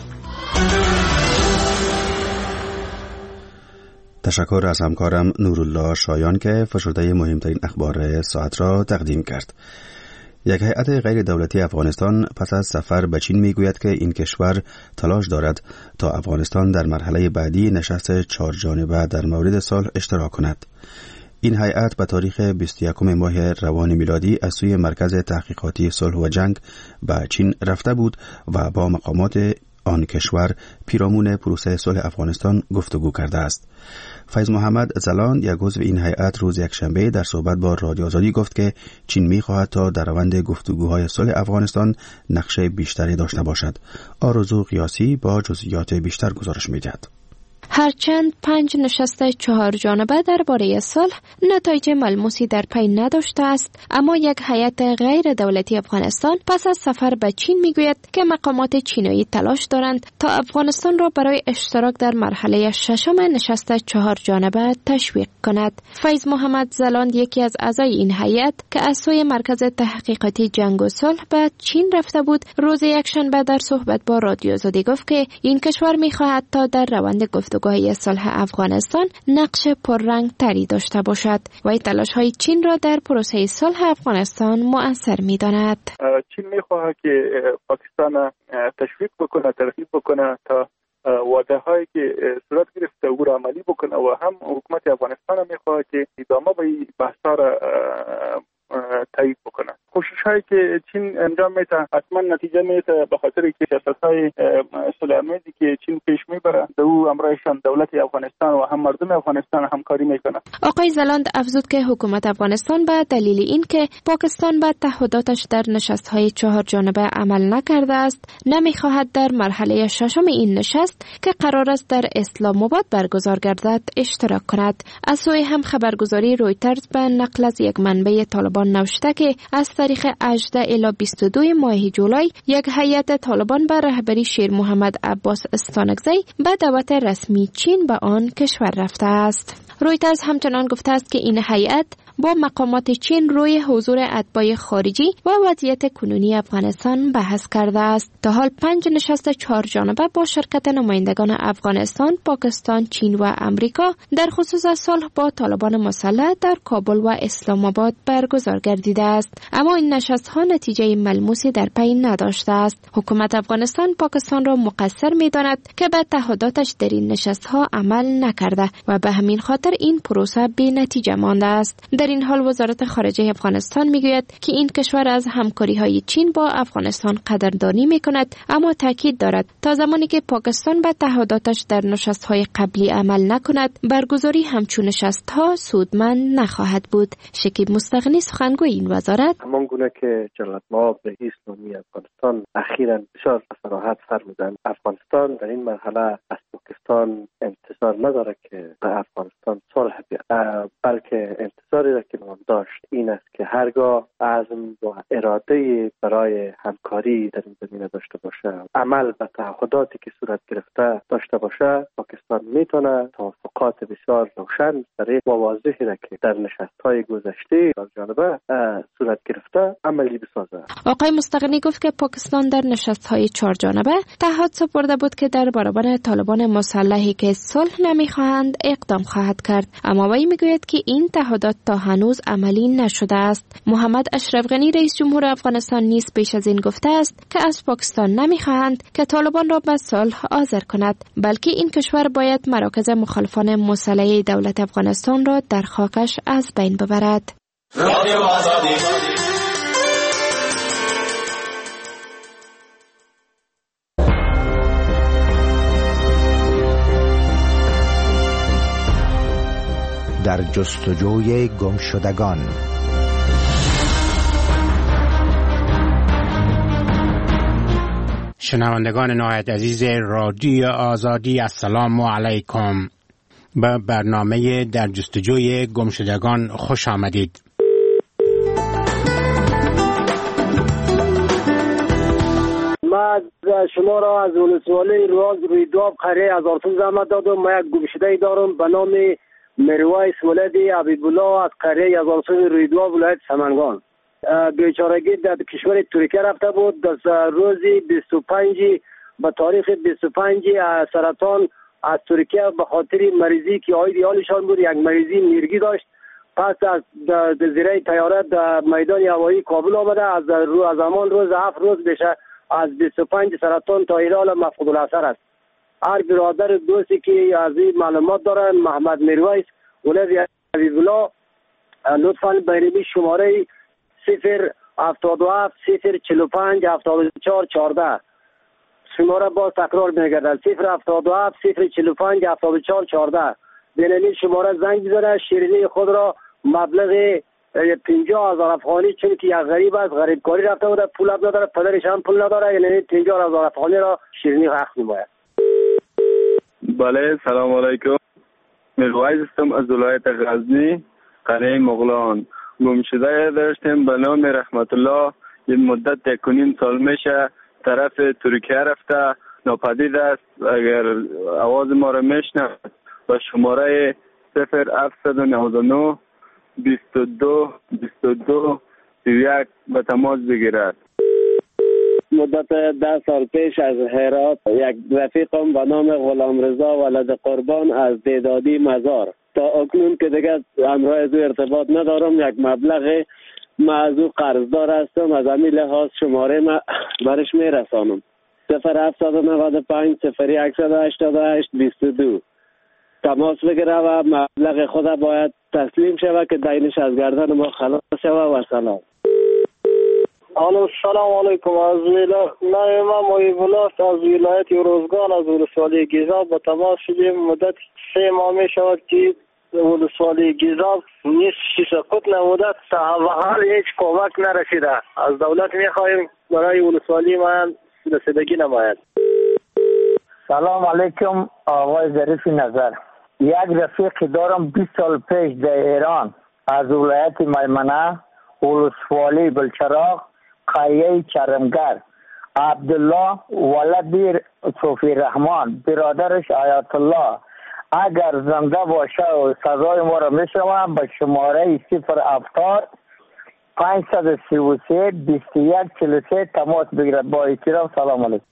تشکر از همکارم نورالله شایان که فشرده مهمترین اخبار ساعت را تقدیم کرد. یک هیئت غیر دولتی افغانستان پس از سفر به چین میگوید که این کشور تلاش دارد تا افغانستان در مرحله بعدی نشست چهار جانبه در مورد صلح اشتراک کند. این هیئت به تاریخ بیست و یکم ماه روان میلادی از سوی مرکز تحقیقاتی صلح و جنگ به چین رفته بود و با مقامات آن کشور پیرامون پروسه صلح افغانستان گفتگو کرده است. فیض محمد زلان، یک عضو این هیئت، روز یکشنبه در صحبت با رادیو آزادی گفت که چین می‌خواهد تا در روند گفتگوهای صلح افغانستان نقش بیشتری داشته باشد. آرزو قیاسی با جزئیات بیشتر گزارش می‌دهد. هرچند پنج نشست چهار جانبه درباره صلح نتایج ملموسی در پی نداشته است، اما یک هیئت غیر دولتی افغانستان پس از سفر به چین میگوید که مقامات چینی تلاش دارند تا افغانستان را برای اشتراک در مرحله ششم نشست چهار جانبه تشویق کند. فیض محمد زلاند، یکی از اعضای این هیئت که از سوی مرکز تحقیقاتی جنگ و صلح به چین رفته بود، روز یکشنبه در صحبت با رادیو آزادی گفت که این کشور میخواهد تا در روند گفتگو گفتگوهای صلح افغانستان نقش پررنگ تری داشته باشد و این تلاش‌های چین را در پروسه صلح افغانستان مؤثر می‌داند. چین می‌خواهد که پاکستان تشویق بکنه، ترغیب بکنه تا وعده هایی که صورت گرفته او را عملی بکنه و هم حکومت افغانستان می‌خواهد که ادامه به این بحث‌ها را تایید بکنه. کوشش هایی که چین انجام میده حتما نتیجه میده، به خاطر که سیاست های سلیمانی که چین پیش میبره در او امرایشان دولت افغانستان و هم مردم افغانستان همکاری میکنه. آقای زلاند افزود که حکومت افغانستان به دلیل اینکه پاکستان به تعهداتش در نشست های چهار جانبه عمل نکرده است، نمیخواهد در مرحله ششم این نشست که قرار است در اسلام آباد برگزار گردد اشتراک کند. از سوی هم خبرگزاری رویترز به نقل از یک منبع طالبان نوشته که از تاریخ هجدهم الی بیست و دو ماه جولای یک هیئت طالبان به رهبری شیر محمد عباس استانکزی به دعوت رسمی چین به آن کشور رفته است. رویترز همچنان گفته است که این هیئت با مقامات چین روی حضور اتباع خارجی و وضعیت کنونی افغانستان بحث کرده است. تا حال پنج نشست چهار جانبه با شرکت نمایندگان افغانستان، پاکستان، چین و امریکا در خصوص صلح با طالبان مسلح در کابل و اسلام آباد برگزار گردیده است، اما این نشست ها نتیجه ملموسی در پی نداشته است. حکومت افغانستان پاکستان را مقصر می‌داند که به تعهداتش در این نشست ها عمل نکرده و به همین خاطر این پروسه بی نتیجه مانده است. در این حال وزارت خارجه افغانستان میگوید که این کشور از همکاری های چین با افغانستان قدردانی میکند، اما تاکید دارد تا زمانی که پاکستان به تعهداتش در نشست های قبلی عمل نکند، برگزاری همچون نشست ها سودمند نخواهد بود. شکیب مستغنی سخنگوی این وزارت: همان گونه که جلالت‌مآب رئیس اسلامی افغانستان اخیراً بسیار صراحت فرمودند، افغانستان در این مرحله از پاکستان انتظار نداره که به افغانستان صلح بیاید، بلکه انتظاری را که ما داشت این است که هرگاه عزم و اراده برای همکاری در این زمینه داشته باشه، عمل به تعهداتی که صورت گرفته داشته باشه، پاکستان میتونه توافقات بسیار روشن، صریح و واضحی را که در نشست‌های گذشته در جانبه صورت گرفته عملی بسازه. آقای مستغنی گفت که پاکستان در نشست‌های چهار جانبه تعهد سپرده بود که در برابر طالبان مسلحی که صلح نمیخواهند اقدام خواهد کرد، اما وی میگوید که این تعهدات تا هنوز عملی نشده است. محمد اشرف غنی رئیس جمهور افغانستان نیز پیش از این گفته است که از پاکستان نمیخواهند که طالبان را به صلح حاضر کند، بلکه این کشور باید مراکز مخالفان مسلح دولت افغانستان را در خاکش از بین ببرد. رادیو آزادی. در جستجوی گمشدگان. شنوندگان نهایت عزیز رادیو آزادی، السلام علیکم. به برنامه در جستجوی گمشدگان خوش آمدید. ما شما را از ولسوالی راز رویدواب قریه از آرتون زحمت دادم. ما یک گمشده دارم به نام مروایس ولدی حبیبالله از قریه از آرتون رویدواب ولایت سمنگان. بیچارگی در کشور ترکیه رفته بود. در روز بیست و پنج به تاریخ بیست و پنج سرطان از ترکیه به خاطر مریضی که آید حالشان بود، یک مریضی میرگی داشت، پس از زیره طیاره در میدان هوایی کابل آمده. از رو از زمان روز هفت روز بشه از بیست و پنج سرطان تا الان مفقود الاثر است. هر برادر دوستی که از این معلومات دارن، محمد مروایس ولدی حبیبالله، لطفاً بیرمی شماره صفر هفتاد و هفت صفر چهل و پنج هفتاد و چهار چهارده شماره باز تکرار میگردد صفر هفتاد و هفت صفر چهل و پنج هفتاد و چهار چهارده. بینمی شماره زنگ بزنه. شیرینی خود را مبلغ پنجاه هزار افغانی، چون که یک غریب است، غریب کاری رفته بوده، پول هم نداره، پدرش هم پول نداره، یعنی پنجاه هزار افغانی را شیرینی حق می‌باید. بله، سلام علیکم. مروایس هستم از ولایت غزنی، قریه مغلان. گمشده داشتیم به نام رحمت الله. این مدت یک و نیم سال میشه طرف ترکیه رفته، ناپدید است. اگر آواز ما را میشنوید با شماره صفر هفتصد و نود و نه بیست و دو بیست و دو سی و یک به تماس بگیرد. مدت ده سال پیش از هرات یک رفیقم به نام غلامرضا ولد قربان از دیدادی مزار، تا اکنون که دیگه همراه از او ارتباط ندارم، یک مبلغ ما از او قرضدار هستم، از همین لحاظ شماره ما برش میرسانم. صفر هفتصد و نود و پنج صفر یکصد و هشتاد و هشت بیست و دو تماس بگیره و مبلغ خود باید تسلیم شود که دینش از گردن ما خلاص شود. و سلام. الو سلام علیکم. از ولایت من محیب الله از ولایت روزگان از ولسوالی گیزاب به تماس شدیم. مدت سه ماه می شود که ولسوالی گیزاب نیست سقوط نموده تا به حال هیچ کمک نرسیده. از دولت می خواهیم برای ولسوالی من رسیدگی نماید. سلام علیکم آقای ظریف نظر. یک رفیق دارم بیست سال پیش در ایران از ولایت میمنه ولسوالی بلچراغ قریه چرمگر عبدالله ولدی صوفی رحمان برادرش آیات الله اگر زنده باشه و سزای ما را میشوم به شماره صفر هفتاد پانصد سی و سه بیست و یک چهل و سه تماس بگیرد. با احترام سلام علیکم.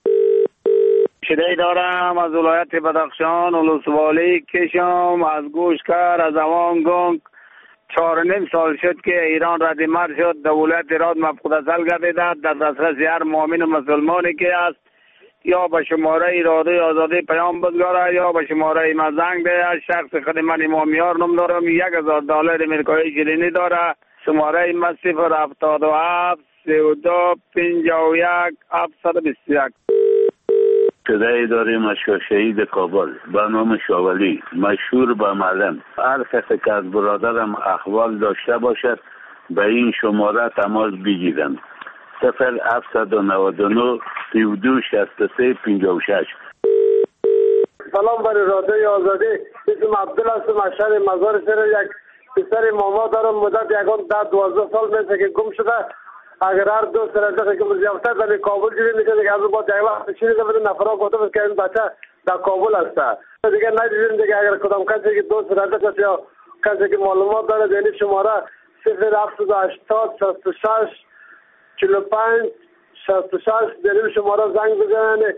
شده دارم از ولایت بدخشان ولسوالی کشم از گوشکر از اوان گنگ چهار نیم سال شد که ایران ردیمر شد. دولت ایران مفقود ازل گردیده در دسترس هر مؤمن و مسلمانی که است یا به شماره اراده آزادی پیام بگذاره یا به شماره من زنگ ده. شخص خود من امامیار نام دارم یک هزار دلار امریکایی شیرینی داره. شماره من صفر هفتاد و هفت سی و دو پنجاه و یک هفتصد و بیست و یک. شده داریم از شهید کابل به نام شاولی مشهور به معلم. هر کسی که از برادرم احوال داشته باشد به این شماره تماس بگیرند. صفر هفتصد و نود و نه سی و دو شصت و سه پنجاه و شش. سلام بر رادیوی آزادی. اسم عبدالله هستم از شهر مزار شهر. یک پسر ماما دارم مدت یکان ده دوازده سال میشه که گم شده. اگر هر دو سرزده که مزیافته در کابل جوری میشه که از با دیگه وقت چیزی که بدون نفرا گفتم که این بچه در کابل هسته دیگه ندیدیم دیگه. اگر کدام کسی که دو سرزده کسی یا کسی که معلومات داره دینی شماره صفر هفتاد و هشتاد شصت و شش چهل و پنج شصت و شش دینی شماره زنگ بزنه.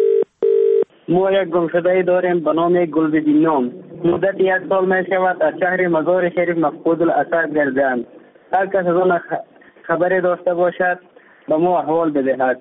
ما یک گمشده‌ای داریم به نام گلبدینام. مدت یک سال می شود از شهر مزار شریف مفقود الاثر گردند. هر کس از آن خبری داشته باشد به ما احوال بدهد.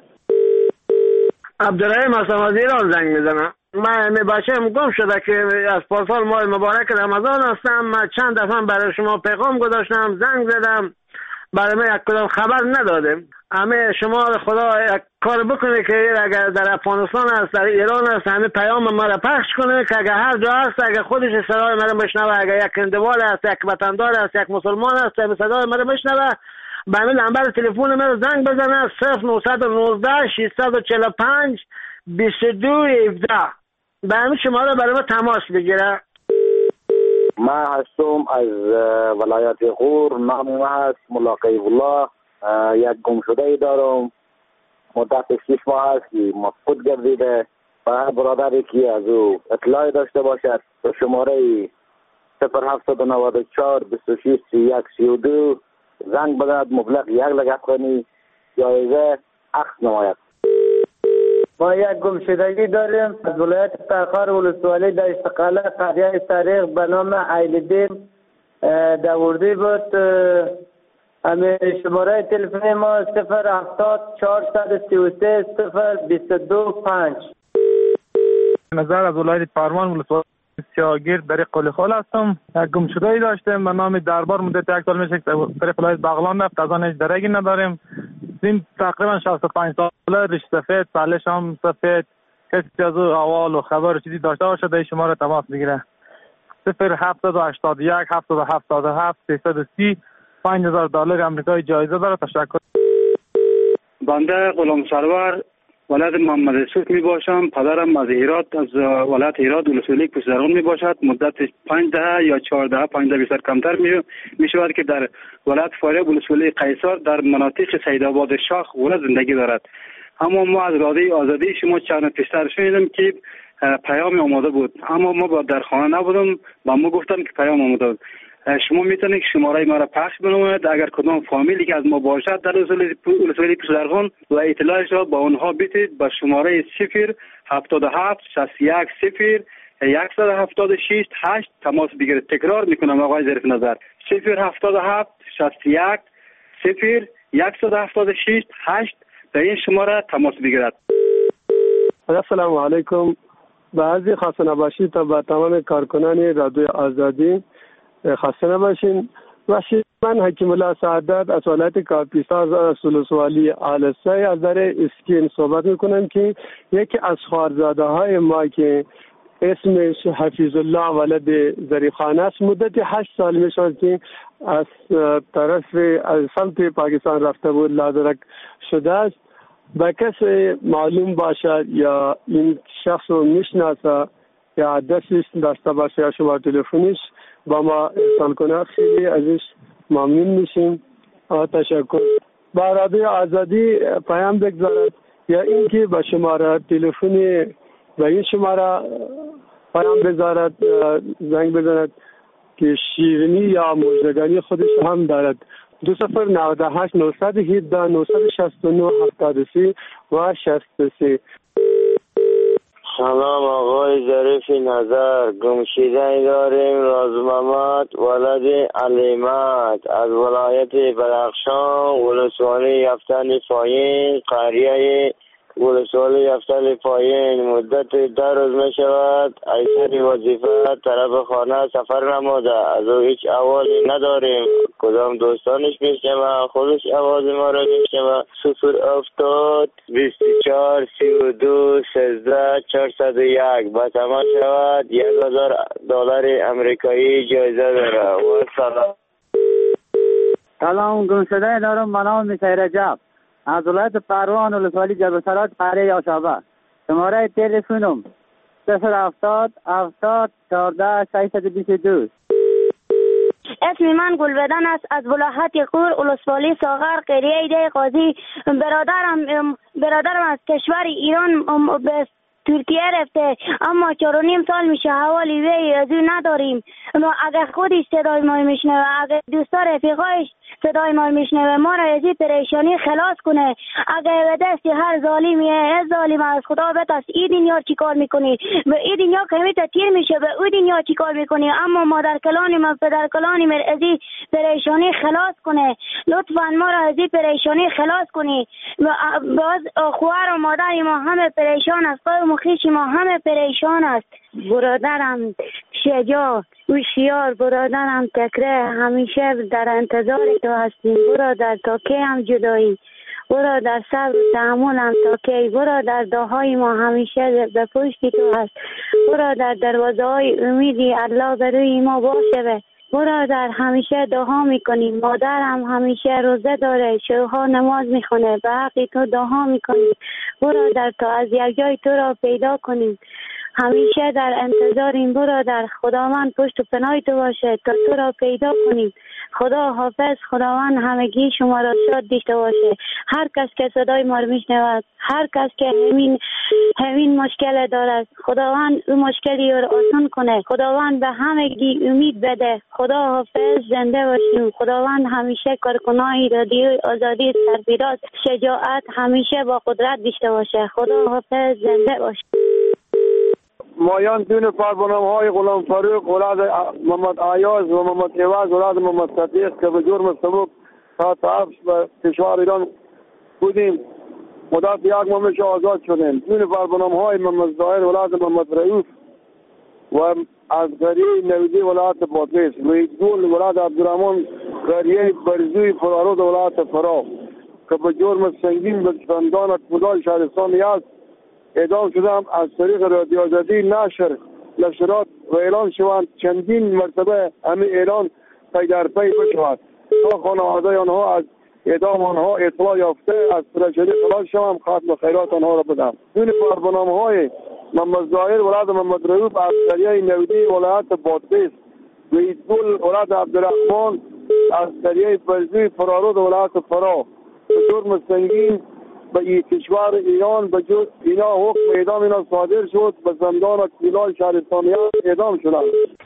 عبدالرحیم هستم از ایران زنگ میزنم. من می بچه‌م گم شده که از پارسال ماه مبارک رمضان هستم. من چند دفعه برای شما پیغام گذاشتم زنگ زدم برای من یک کدام خبر ندادیم. همه شما خدا یک کار بکنه که اگر در افغانستان است در ایران است همه پیام مرا پخش کنه که اگر هر جا هست اگر خودش صدای مرا بشنوه اگر یک هندوال است یک وطندار است یک مسلمان است همه صدای مرا بشنوه به همین نمبر تلفن من زنگ بزنه صفر نهصد و نوزده ششصد و چهل و پنج بیست و دو هفده به همین شماره برای ما تماس بگیره. من هستم از ولایت غور. نام من هست ملاقی الله. یک گمشده ای دارم مدت شش ماه است که مفقود گردیده. و هر برادری که از او اطلاعی داشته باشد به شماره صفر هفتصد و نود و چهار بیست و شش سی و یک سی و دو زنگ بزند مبلغ یک لگت کنی جایزه اخذ نماید. ما یک گمشدگی داریم از ولایت فرخار ولسوالی در استقاله قریه تاریخ به نام ایلدین دوردی بود. همه شماره تلفن ما صفر هفتاد چهارصد سی و سه صفر بیست و دو پنج. نظر از ولایت پروان ولسوالی سیاگیر در قلی خال هستم. یک گمشده‌ای داشتیم به نام دربار مدت یک سال میشه که در ولایت بغلان رفت از آن هیچ درگی نداریم. این تقریبا شصت و پنج ساله ریش سفید سالش هم سفید کسی از او احوال و خبر چیزی داشته باشه در شماره تماس بگیره. صفر هفتاد و هشتاد و یک هفتاد و هفتاد و هفت سیصد و سی پنج هزار دلار امریکایی جایزه داره. تشکر. بنده غلام سرور ولایت محمد یوسف می باشم. پدرم از هرات از ولایت هرات ولسوالی پسرغون می باشد. مدت پنج دهه یا چهار دهه پنج دهه بیشتر کمتر می می شود که در ولایت فاریاب ولسوالی قیصر در مناطق سیدآباد شاخ ولایت زندگی دارد. اما ما از رادیوی آزادی شما چند پیشتر شنیدم که پیام آماده بود اما ما با در خانه نبودم با ما گفتن که پیام آماده بود. شما میتونید شماره ما را پخش بنمایید اگر کدام فامیلی که از ما باشد در ولسوالی پسرغون و اطلاعش را با اونها بدید به شماره صفر هفتاد و هفت شصت و یک صفر صد و هفتاد و شش هشت تماس بگیرید. تکرار میکنم آقای ظریف نظر صفر هفتاد و هفت شصت و یک صفر صد و هفتاد و شش هشت در این شماره تماس بگیرید. السلام علیکم. بعضی خاصه نباشید تا به تمام کارکنان رادیو آزادی خسته نباشین. و من حکیم الله سعادت از ولایت کاپیسا از ولسوالی آلسه از در اسکین صحبت میکنم که یکی از خواهرزاده های ما که اسمش حفیظ الله ولد ظریفخان است، مدت هشت سال میشد که از طرف از سمت پاکستان رفته بود، لادرک شده است. به کسی معلوم باشد یا این شخص رو میشناسه یا دستش داشته باشه یا شماره تلفنش با ما ارسال کنه، خیلی ازش ممنون میشیم. تشکر. برای آزادی پیام بگذارد یا اینکه با شماره تلفنی و این شماره پیام بذارد، زنگ بزند که شیرینی یا مژدگانی خودش هم دارد. دو صفر نود و هشت نهصد و هفده نهصد و شصت و نه هفتاد و سه و شصت و سه. سلام آقای ظریف نظر، گمشیدنی داریم. راز محمد ولد علیمت از ولایت بدخشان، ولسوالی یفتل پایین، قریه ولسوالی یفتل پایین. مدت ده روز می شود ایسر وظیفه طرف خانه سفر نموده، از او هیچ احوالی نداریم. کدام دوستانش میشنوه، خودش آواز ما را میشنوه. صفر هفتاد بیست و چهار سی و دو سیزده چهارصد و یک. با تمام شود یک هزار دلار امریکایی جایزه داره. و سلام. سلام، گمشده دارم. به نام میسای رجب از ولایت پروان، ولسوالی جبلسرات، قریه یاشابه. شماره تلفنم صفر هفتاد هفتاد چهارده ششصد و بیست و دو. اسم من گلبدن است از ولایت غور، ولسوالی ساغر، قریه ایده قاضی. برادرم برادرم از کشور ایران به ترکیه رفته، اما چهار و نیم سال میشه حوالی وی از او نداریم. اما اگر خودش صدای ما میشنوه، اگر دوستا رفیقایش صدای ما میشنوه، ما را از این پریشانی خلاص کنه. اگر به دست هر ظالمی از ظالم از خدا بتاس این دنیا چی کار میکنی؟ به این دنیا که همیتا تیر میشه، به او دنیا چی کار میکنی؟ اما مادر کلانی ما پدر کلانی ما از این پریشانی خلاص کنه. لطفا ما را از این پریشانی خلاص کنی. باز خواهر و مادر ما همه پریشان است، قوم و خویش ما همه پریشان است. برادرم شجاع هوشیار، برادرم تکره، همیشه در انتظار تو هستیم. برادر تا کی هم جدایی؟ برادر صبر و تحمل هم تا کی؟ برادر دعاهای ما همیشه به پشت تو هست. برادر دروازه های امیدی الله به روی ما باشه. برادر همیشه دعا میکنیم. مادرم همیشه روزه داره، شوها نماز میخونه، به حق تو دعا میکنیم. برادر تا از یک جای تو را پیدا کنیم. همیشه در انتظاریم برادر. خداوند پشت و پناه تو باشه تا تو را پیدا کنیم. خدا حافظ. خداوند همگی شما را شاد داشته باشه. هر کس که صدای ما رو میشنود، هر کس که همین همین مشکل دارد، خداوند اون مشکلی رو آسان کنه. خداوند به همگی امید بده. خدا حافظ. زنده باشیم. خداوند همیشه کارکنای رادیو آزادی سرفراز شجاعت همیشه با قدرت داشته باشه. خدا حافظ. زنده باشیم. مایان دون پربنامه های غلام فاروق ولاد محمد آیاز و محمد عوض ولاد محمد صدیق که به جرم سبب تا تعب به کشور ایران بودیم، مدت یک ماه آزاد شدیم. دون پربنامه های محمد ظاهر ولاد محمد رئوف و از قریه نویدی ولایت بادغیس، ویدگل ولایت عبدالرحمن، قریه برزوی فرارود ولایت فرا که به جرم سنگین به زندان کودال شهرستان یزد اعدام شدم. از طریق رادیو آزادی نشر نشرات و اعلان شوند چندین مرتبه همین اعلان پی در پی بشود تا خانواده آنها از اعدام آنها اطلاع یافته از پرشدی خلاص شوم، ختم خیرات آنها را بدم. دون برنامه های محمد ظاهر ولایت محمد رئوف از قریه نویدی ولایت بادغیس، ویدگل ولایت عبدالرحمن از قریه برزوی فرارود ولایت فرا به جرم سنگین به این کشور ایران به جز اینا حکم اعدام اینا صادر شد، به زندان کودال شهرستان اعدام شدند.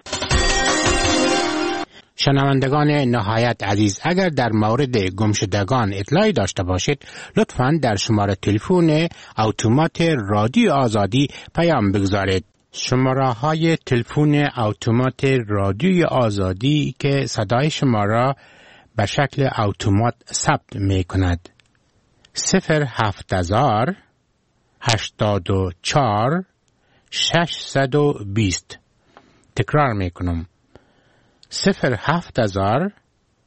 شنوندگان نهایت عزیز، اگر در مورد گمشدگان اطلاعی داشته باشید لطفاً در شماره تلفن اتومات رادیو آزادی پیام بگذارید. شماره های تلفن اتومات رادیو آزادی که صدای شما را به شکل اتومات ثبت می کند: صفر هفت هزار هشتاد و چهار ششصد و بیست. تکرار می کنم: صفر هفت هزار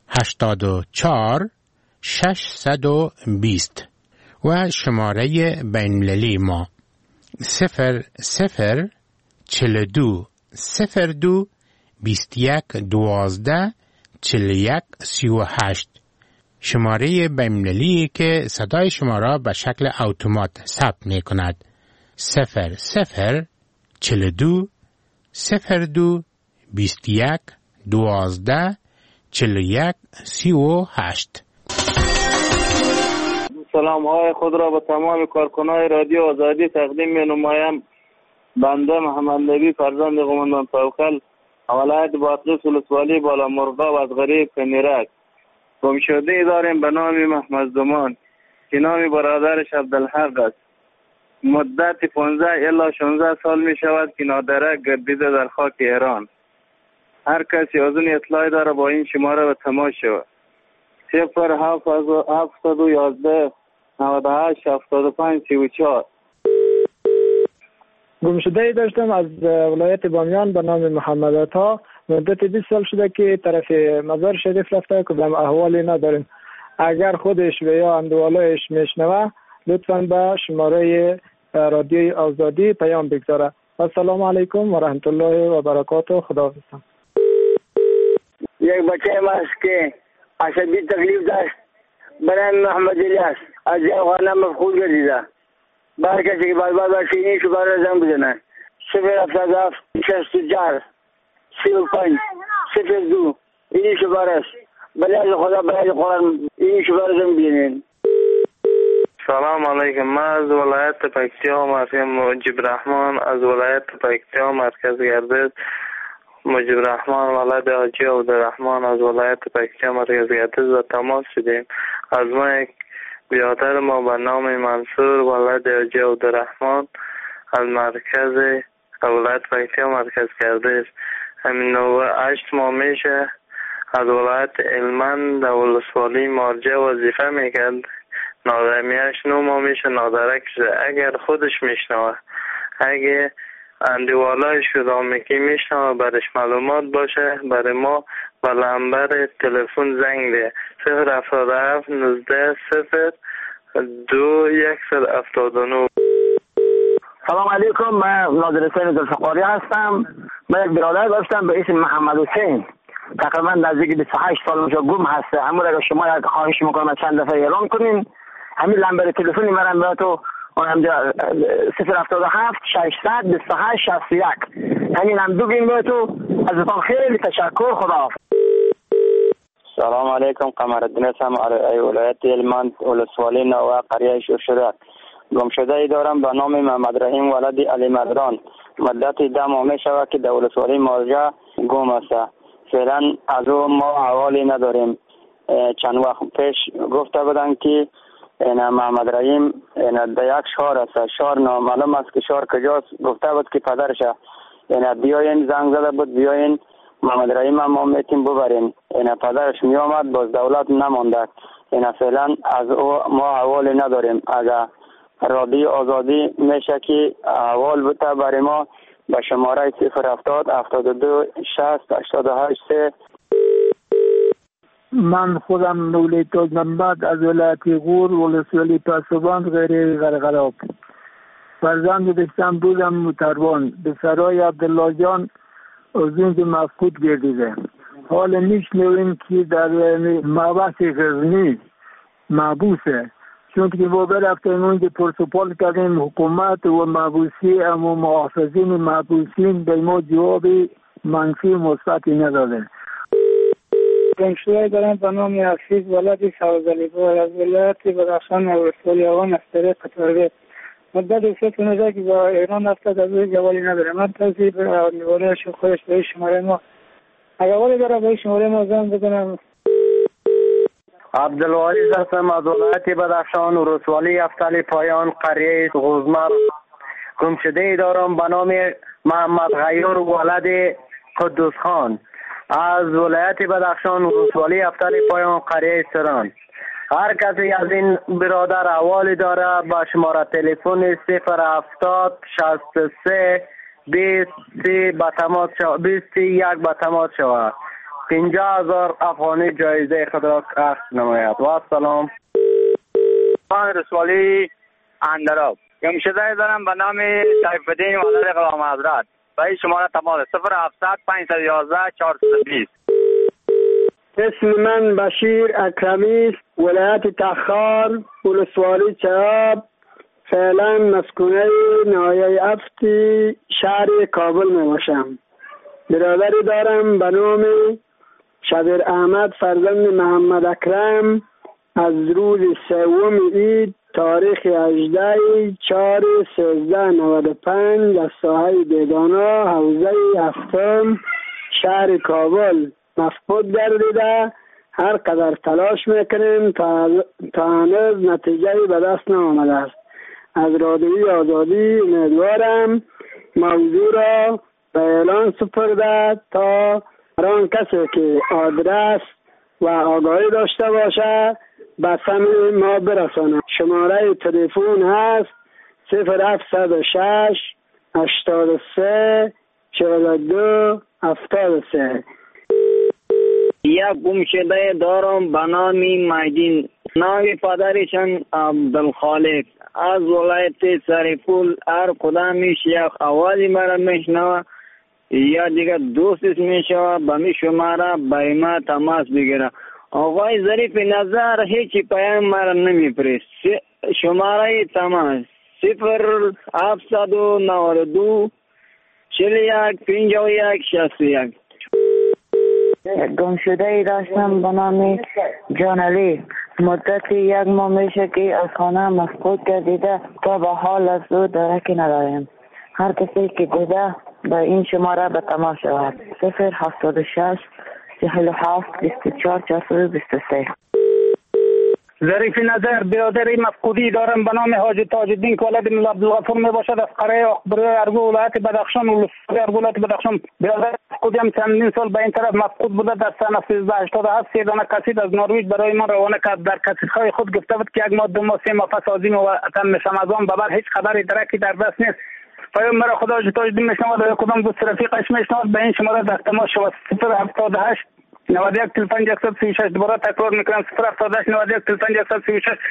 هشتاد و چهار ششصد و بیست و شماره بین‌المللی ما صفر صفر چهل و دو صفر دو بیست و یک دوازده چهل و یک سی و هشت. شماره بین‌المللی که صدای شما را به شکل اتومات ثبت می کند. صفر صفر چهل و دو صفر دو بیست و یک دوازده چهل و یک سی و هشت. سلام های خود را به تمام کارکنان رادیو آزادی تقدیم می نمایم. بنده محمد نبی فرزند قماندان توکل ولایت بادغیس ولسوالی بالا مرغاب از غریب کنیرک. گمشده داریم به نام محمد زمان که نام برادرش عبدالحق است. مدت پانزده الی شانزده سال می شود که نادرک گردیده در خاک ایران. هر کسی از اون اطلاعی داره با این شماره به تماس شود. صفر هفتصد و یازده نود و هشت هفتاد و پنج سی و چهار. گمشده داشتم از ولایت بامیان به نام محمد عطا. مدت بیست سال شده که طرف مزار شریف رفته که هم احوالی نداریم. اگر خودش و یا اندوالایش میشنوه لطفاً به شماره رادیوی آزادی پیام بگذاره. السلام علیکم و رحمت الله و برکاته. خداحافظ. یک بچه ما است که عصبی تکلیف داشت به نام محمد الیاس از افغانستان مفقود گردیده. بر کسی که باید باید باشینی شو برای زنگ بزنه. صفر هفتاد هفت شصت و چهار سی و پنج صفر دو اینی شو برست. بلیاز خدا برای قرآن اینی شو برای زنگ بزنین. سلام علیکم. من از ولایت پکتیا مرکز مجیب رحمان از ولایت پکتیا مرکز گردش. مجیب رحمان ولد حاجی عبدالرحمن از ولایت پکتیا مرکز گردش و تماس شدیم. از ما یک بیادر ما به نام منصور ولد حاجی عبدالرحمن از مرکز ولایت پکتیا مرکز گردش همین نوع هشت ماه میشه از ولایت علمند در ولسوالی مارجه وظیفه میکرد. نادمیش نو ماه میشه نادرک شده. اگر خودش میشنوه اگه اندیوالای شده که میشنوه برش معلومات باشه برای ما به لنبر تلفن زنگ ده صفر هفتاد هفت نوزده صفر دو یکصد هفتاد و نه. سلام علیکم. من ناظر حسین ذوالفقاری هستم. من یک برادر داشتم به اسم محمد حسین تقریبا نزدیک بیست و هشت سال میشه گم هسته. همون اگر شما یک خواهش میکنم چند دفعه اعلام کنین همین لنبر تلفنی مرم به تو اونجا صفر هفتاد و هفت ششصد بیست و هشت شصت و یک همین هم دو گیم به تو ازتان خیلی تشکر. خدا. سلام علیکم. قمرالدین هستم از ولایت هلمند ولسوالی نوه قریه شوشرک. گمشده ای دارم به نام محمد رحیم ولد علی مدران. مدت ده ماه می شود که در ولسوالی مارجه گم است. فعلا از او ما حوالی نداریم. چند وقت پیش گفته بودن که این محمد رحیم این در یک شهر است. شهر نامعلوم است که شهر کجاست. گفته بود که پدرش این بیاین زنگ زده بود بیاین محمد رحیم هم ما میتیم ببرین. این پدرش می آمد باز دولت نمانده. این فعلا از او ما حوالی نداریم. اگر رادیو آزادی میشه که حوال بده برای ما به شماره صفر هفتاد هفتاد و دو شصت هشتاد و هشت. من خودم نولی تاج محمد از ولایت غور ولسوالی پاسبان غیر غرغراب. فرزند داشتم بودم متربان به سرای عبدالله جان از اینجا مفقود گردیده. حال میشنویم که در محبس غزنی محبوسه چون که ما برفتیم اونجا پرسپال کردیم حکومت و محبوسی اما محافظین محبوسین به ما جواب منفی مثبتی نداده. گمشده دارم به نام حفیظ ولد سوزلیبای از ولایت بدخشان ولسوالی آوان از طریق قطاربه. مدت سه تونده که با ایران رفته از روی جوالی نداره. من تازی به نوارش خودش به شماره ما اگر والی داره به شماره ما زن بزنم. عبدالوالی هستم از ولایت بدخشان ولسوالی افتالی پایان قریه غزمر. گمشده ای دارم به نام محمد غیور ولد قدوس خان از ولایت بدخشان ولسوالی افتالی پایان قریه سران. هر کسی از این برادر حوالی داره با شماره تلفن صفر هفتاد شصت و سه بیست سی با تماس شود بیست یک با تماس شود. پنجاه هزار افغانی جایزه خود را اخذ نماید. و السلام. من رسوالی اندراب گمشده دارم به نام سیف الدین ولد غلام حضرت. برای شماره تماس صفر هفتصد پانصد و یازده چهارصد و بیست. اسم من بشیر اکرمی است، ولایت تخار، ولسوالی چراب، فعلا مسکونه ناحیه افتی شهر کابل می باشم. برادری دارم به نام شبیر احمد فرزند محمد اکرم. از روز سوم عید تاریخ هجده چهار سیزده نود و پنج از ساحه بیگانا حوزه هفتم شهر کابل مفقود گردیده. هر قدر تلاش میکنیم تا تا هنوز نتیجه به دست نآمده است. از رادیوی آزادی امیدوارم موضوع را به اعلان سپرده تا هر آن کسی که آدرس و آگاهی داشته باشه به سمع ما برسانه. شماره تلفن هست صفر هفتصد و شش هشتاد و سه چهل و دو هفتاد و سه. یک گمشده دارم به نام مهدین، نام پدرشان عبدالخالق. از ولایت سرپول هر کدامش یک آوازی مرا میشنوه یا دیگه دوستش میشوه به می شماره به ما تماس بگیره. آقای ظریف نظر هیچی پیام مرا نمیپرست. شماره تماس صفر هفتصد و نود و دو چهل و یک پنجاه و یک شصت و یک. گم شده ای داشتم به نام جان علی. مدت یک ماه میشه که از خانه مفقود گردیده تا به حال از او درکی نداریم. هر کسی که دیده به این شماره به تماس شود. صفر هفتاد و شش چهل و هفت بیست و چهار چهارصد و بیست و سه. ظریف نظر برادری مفقودی دارم به نام حاجی تاج الدین که ولد مولا عبدالغفور می باشد از قریه اخبری ارگو ولایت بدخشان و ارگو ولایت بدخشان. برادر مفقودی هم چندین سال به این طرف مفقود بوده. در سال سیزده هشتاد و هفت سه دانه کسید از نروژ برای من روانه کرد. در کسیدهای خود گفته بود که یک ماه دو ماه سه ماه پس از این وطن میشم. از آن ببر هیچ خبری درکی در دست نیست. پیام مرا خدا حاجی تاج الدین میشنود و کدام دوست رفیقش میشنود به این شماره در تماس شود. صفر هفتاد و هشت نود و یک چهل و پنج صد و سی و شش. دوباره تکرار میکنم صفر هفتاد و هشت نود و یک چهل و پنج صد و سی و شش.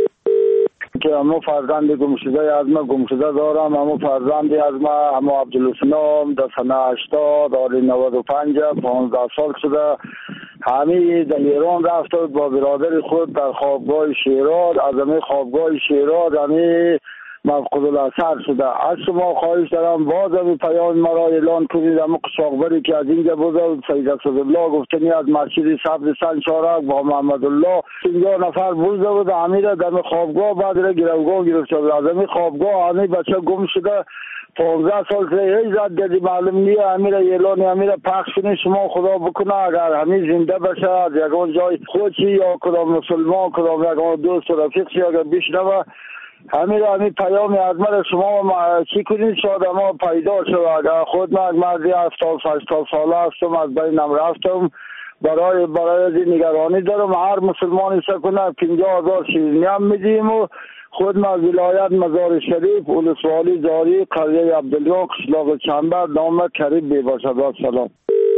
که همو فرزند گمشده از ما گمشده دارم. همو فرزندی از ما همو عبدالسلام در سنه هشتاد آلی نود و پنج پانزده سال شده. همی در ایران رفت با برادر خود در خوابگاه شیراز. از همه خوابگاه شیراز همی مفقود الاثر شده. از شما خواهش دارم باز همی پیام مرا اعلان کنید. همو قشاقبری که از اینجا بوده سید اسدالله گفتنی از مسجد سبز سنچارک با محمد الله پنجاه نفر بوده بود. همی را در خوابگاه بعد را گروگاه گرفته بود. از همی خوابگاه همی بچه گم شده پانزده سال سه هیچ زد گردی معلوم نیه. همی را اعلان همی را پخش کنید شما خدا بکنه. اگر همی زنده بشه از یکان جای خودشی یا کدام مسلمان کدام یکان دوست و رفیقشی اگر بشنوه همین همین پیام از من شما ما چی کنید شاید ما پیدا شد. اگر خود من مردی هفتاد هشتاد ساله هستم از بینم رفتم برای برای نگرانی دارم. هر مسلمانی سکنه پنجاه هزار شیرینی هم میدیم و خود ما ولایت مزار شریف ولسوالی زاری قریه عبدالله قشلاق چنبر نام کریم بی باشد. سلام.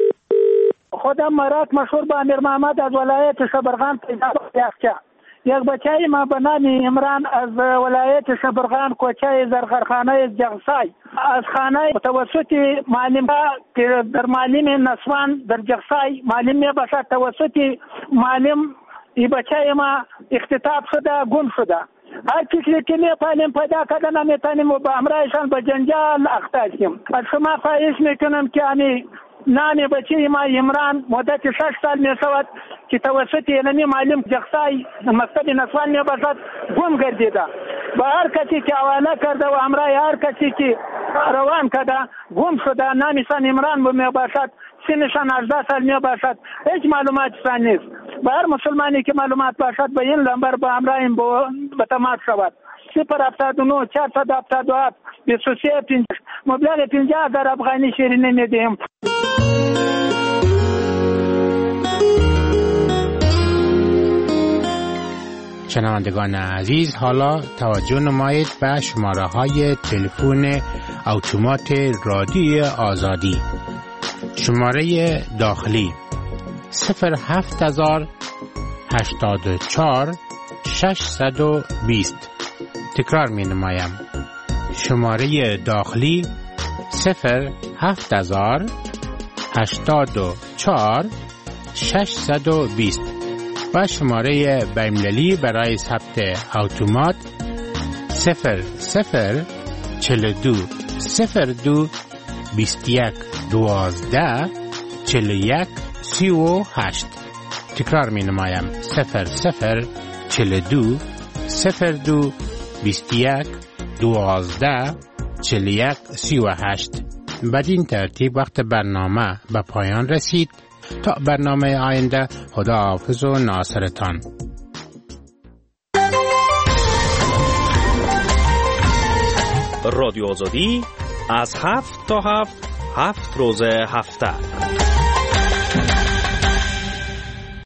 خودم مرات مشهور به امیر محمد از ولایت شبرغان پیدا یافته. یک بچه ما به نام عمران از ولایت شبرغان کوچه زرغرخانه جغسای از خانه توسط معلم که در معلم نسوان در جغسای معلم می باشد توسط معلم ای بچه ما اختطاف شده گم شده. هر کسی که میتونیم پیدا کردن میتونیم و به همراهشان به جنجال اخته شیم. از شما خواهش میکنم که امی نام بچه ما عمران مدت شش سال می شود که توسط اینمی معلم جغسای مکتب نسوان می باشد گم گردیده. با هر کسی که حواله کرده و همراه هر کسی که روان کرده گم شده. نامشان عمران می باشد، سنشان هجده سال می باشد، هیچ معلوماتشان نیست. با هر مسلمانی که معلومات باشد به این نمبر با همراه به تماس شود. صفر هفتاد و نه چهارصد هفتاد و هفت بیست و سه پنج. مبلغ پنجاه هزار افغانی شیرینی میدیم. شنوندگان عزیز، حالا توجه نمایید به شماره های تلفن اتومات رادیو آزادی. شماره داخلی صفر هفت هزار هشتاد و چهار ششصد و بیست. تکرار می نمایم. شماره داخلی صفر هفت هزار هشتاد و چهار ششصد و بیست و شماره بین‌المللی برای ثبت اتومات صفر صفر چهل و دو صفر دو بیست و یک دوازده چهل و یک سی و هشت. تکرار می نمایم. صفر صفر چهل و دو صفر دو بیست و یک دوازده چهل و یک سی و هشت. بدین ترتیب وقت برنامه به پایان رسید. تا برنامه آینده، خدا حافظ و ناصرتان. رادیو آزادی از هفت تا هفت هفت روز هفته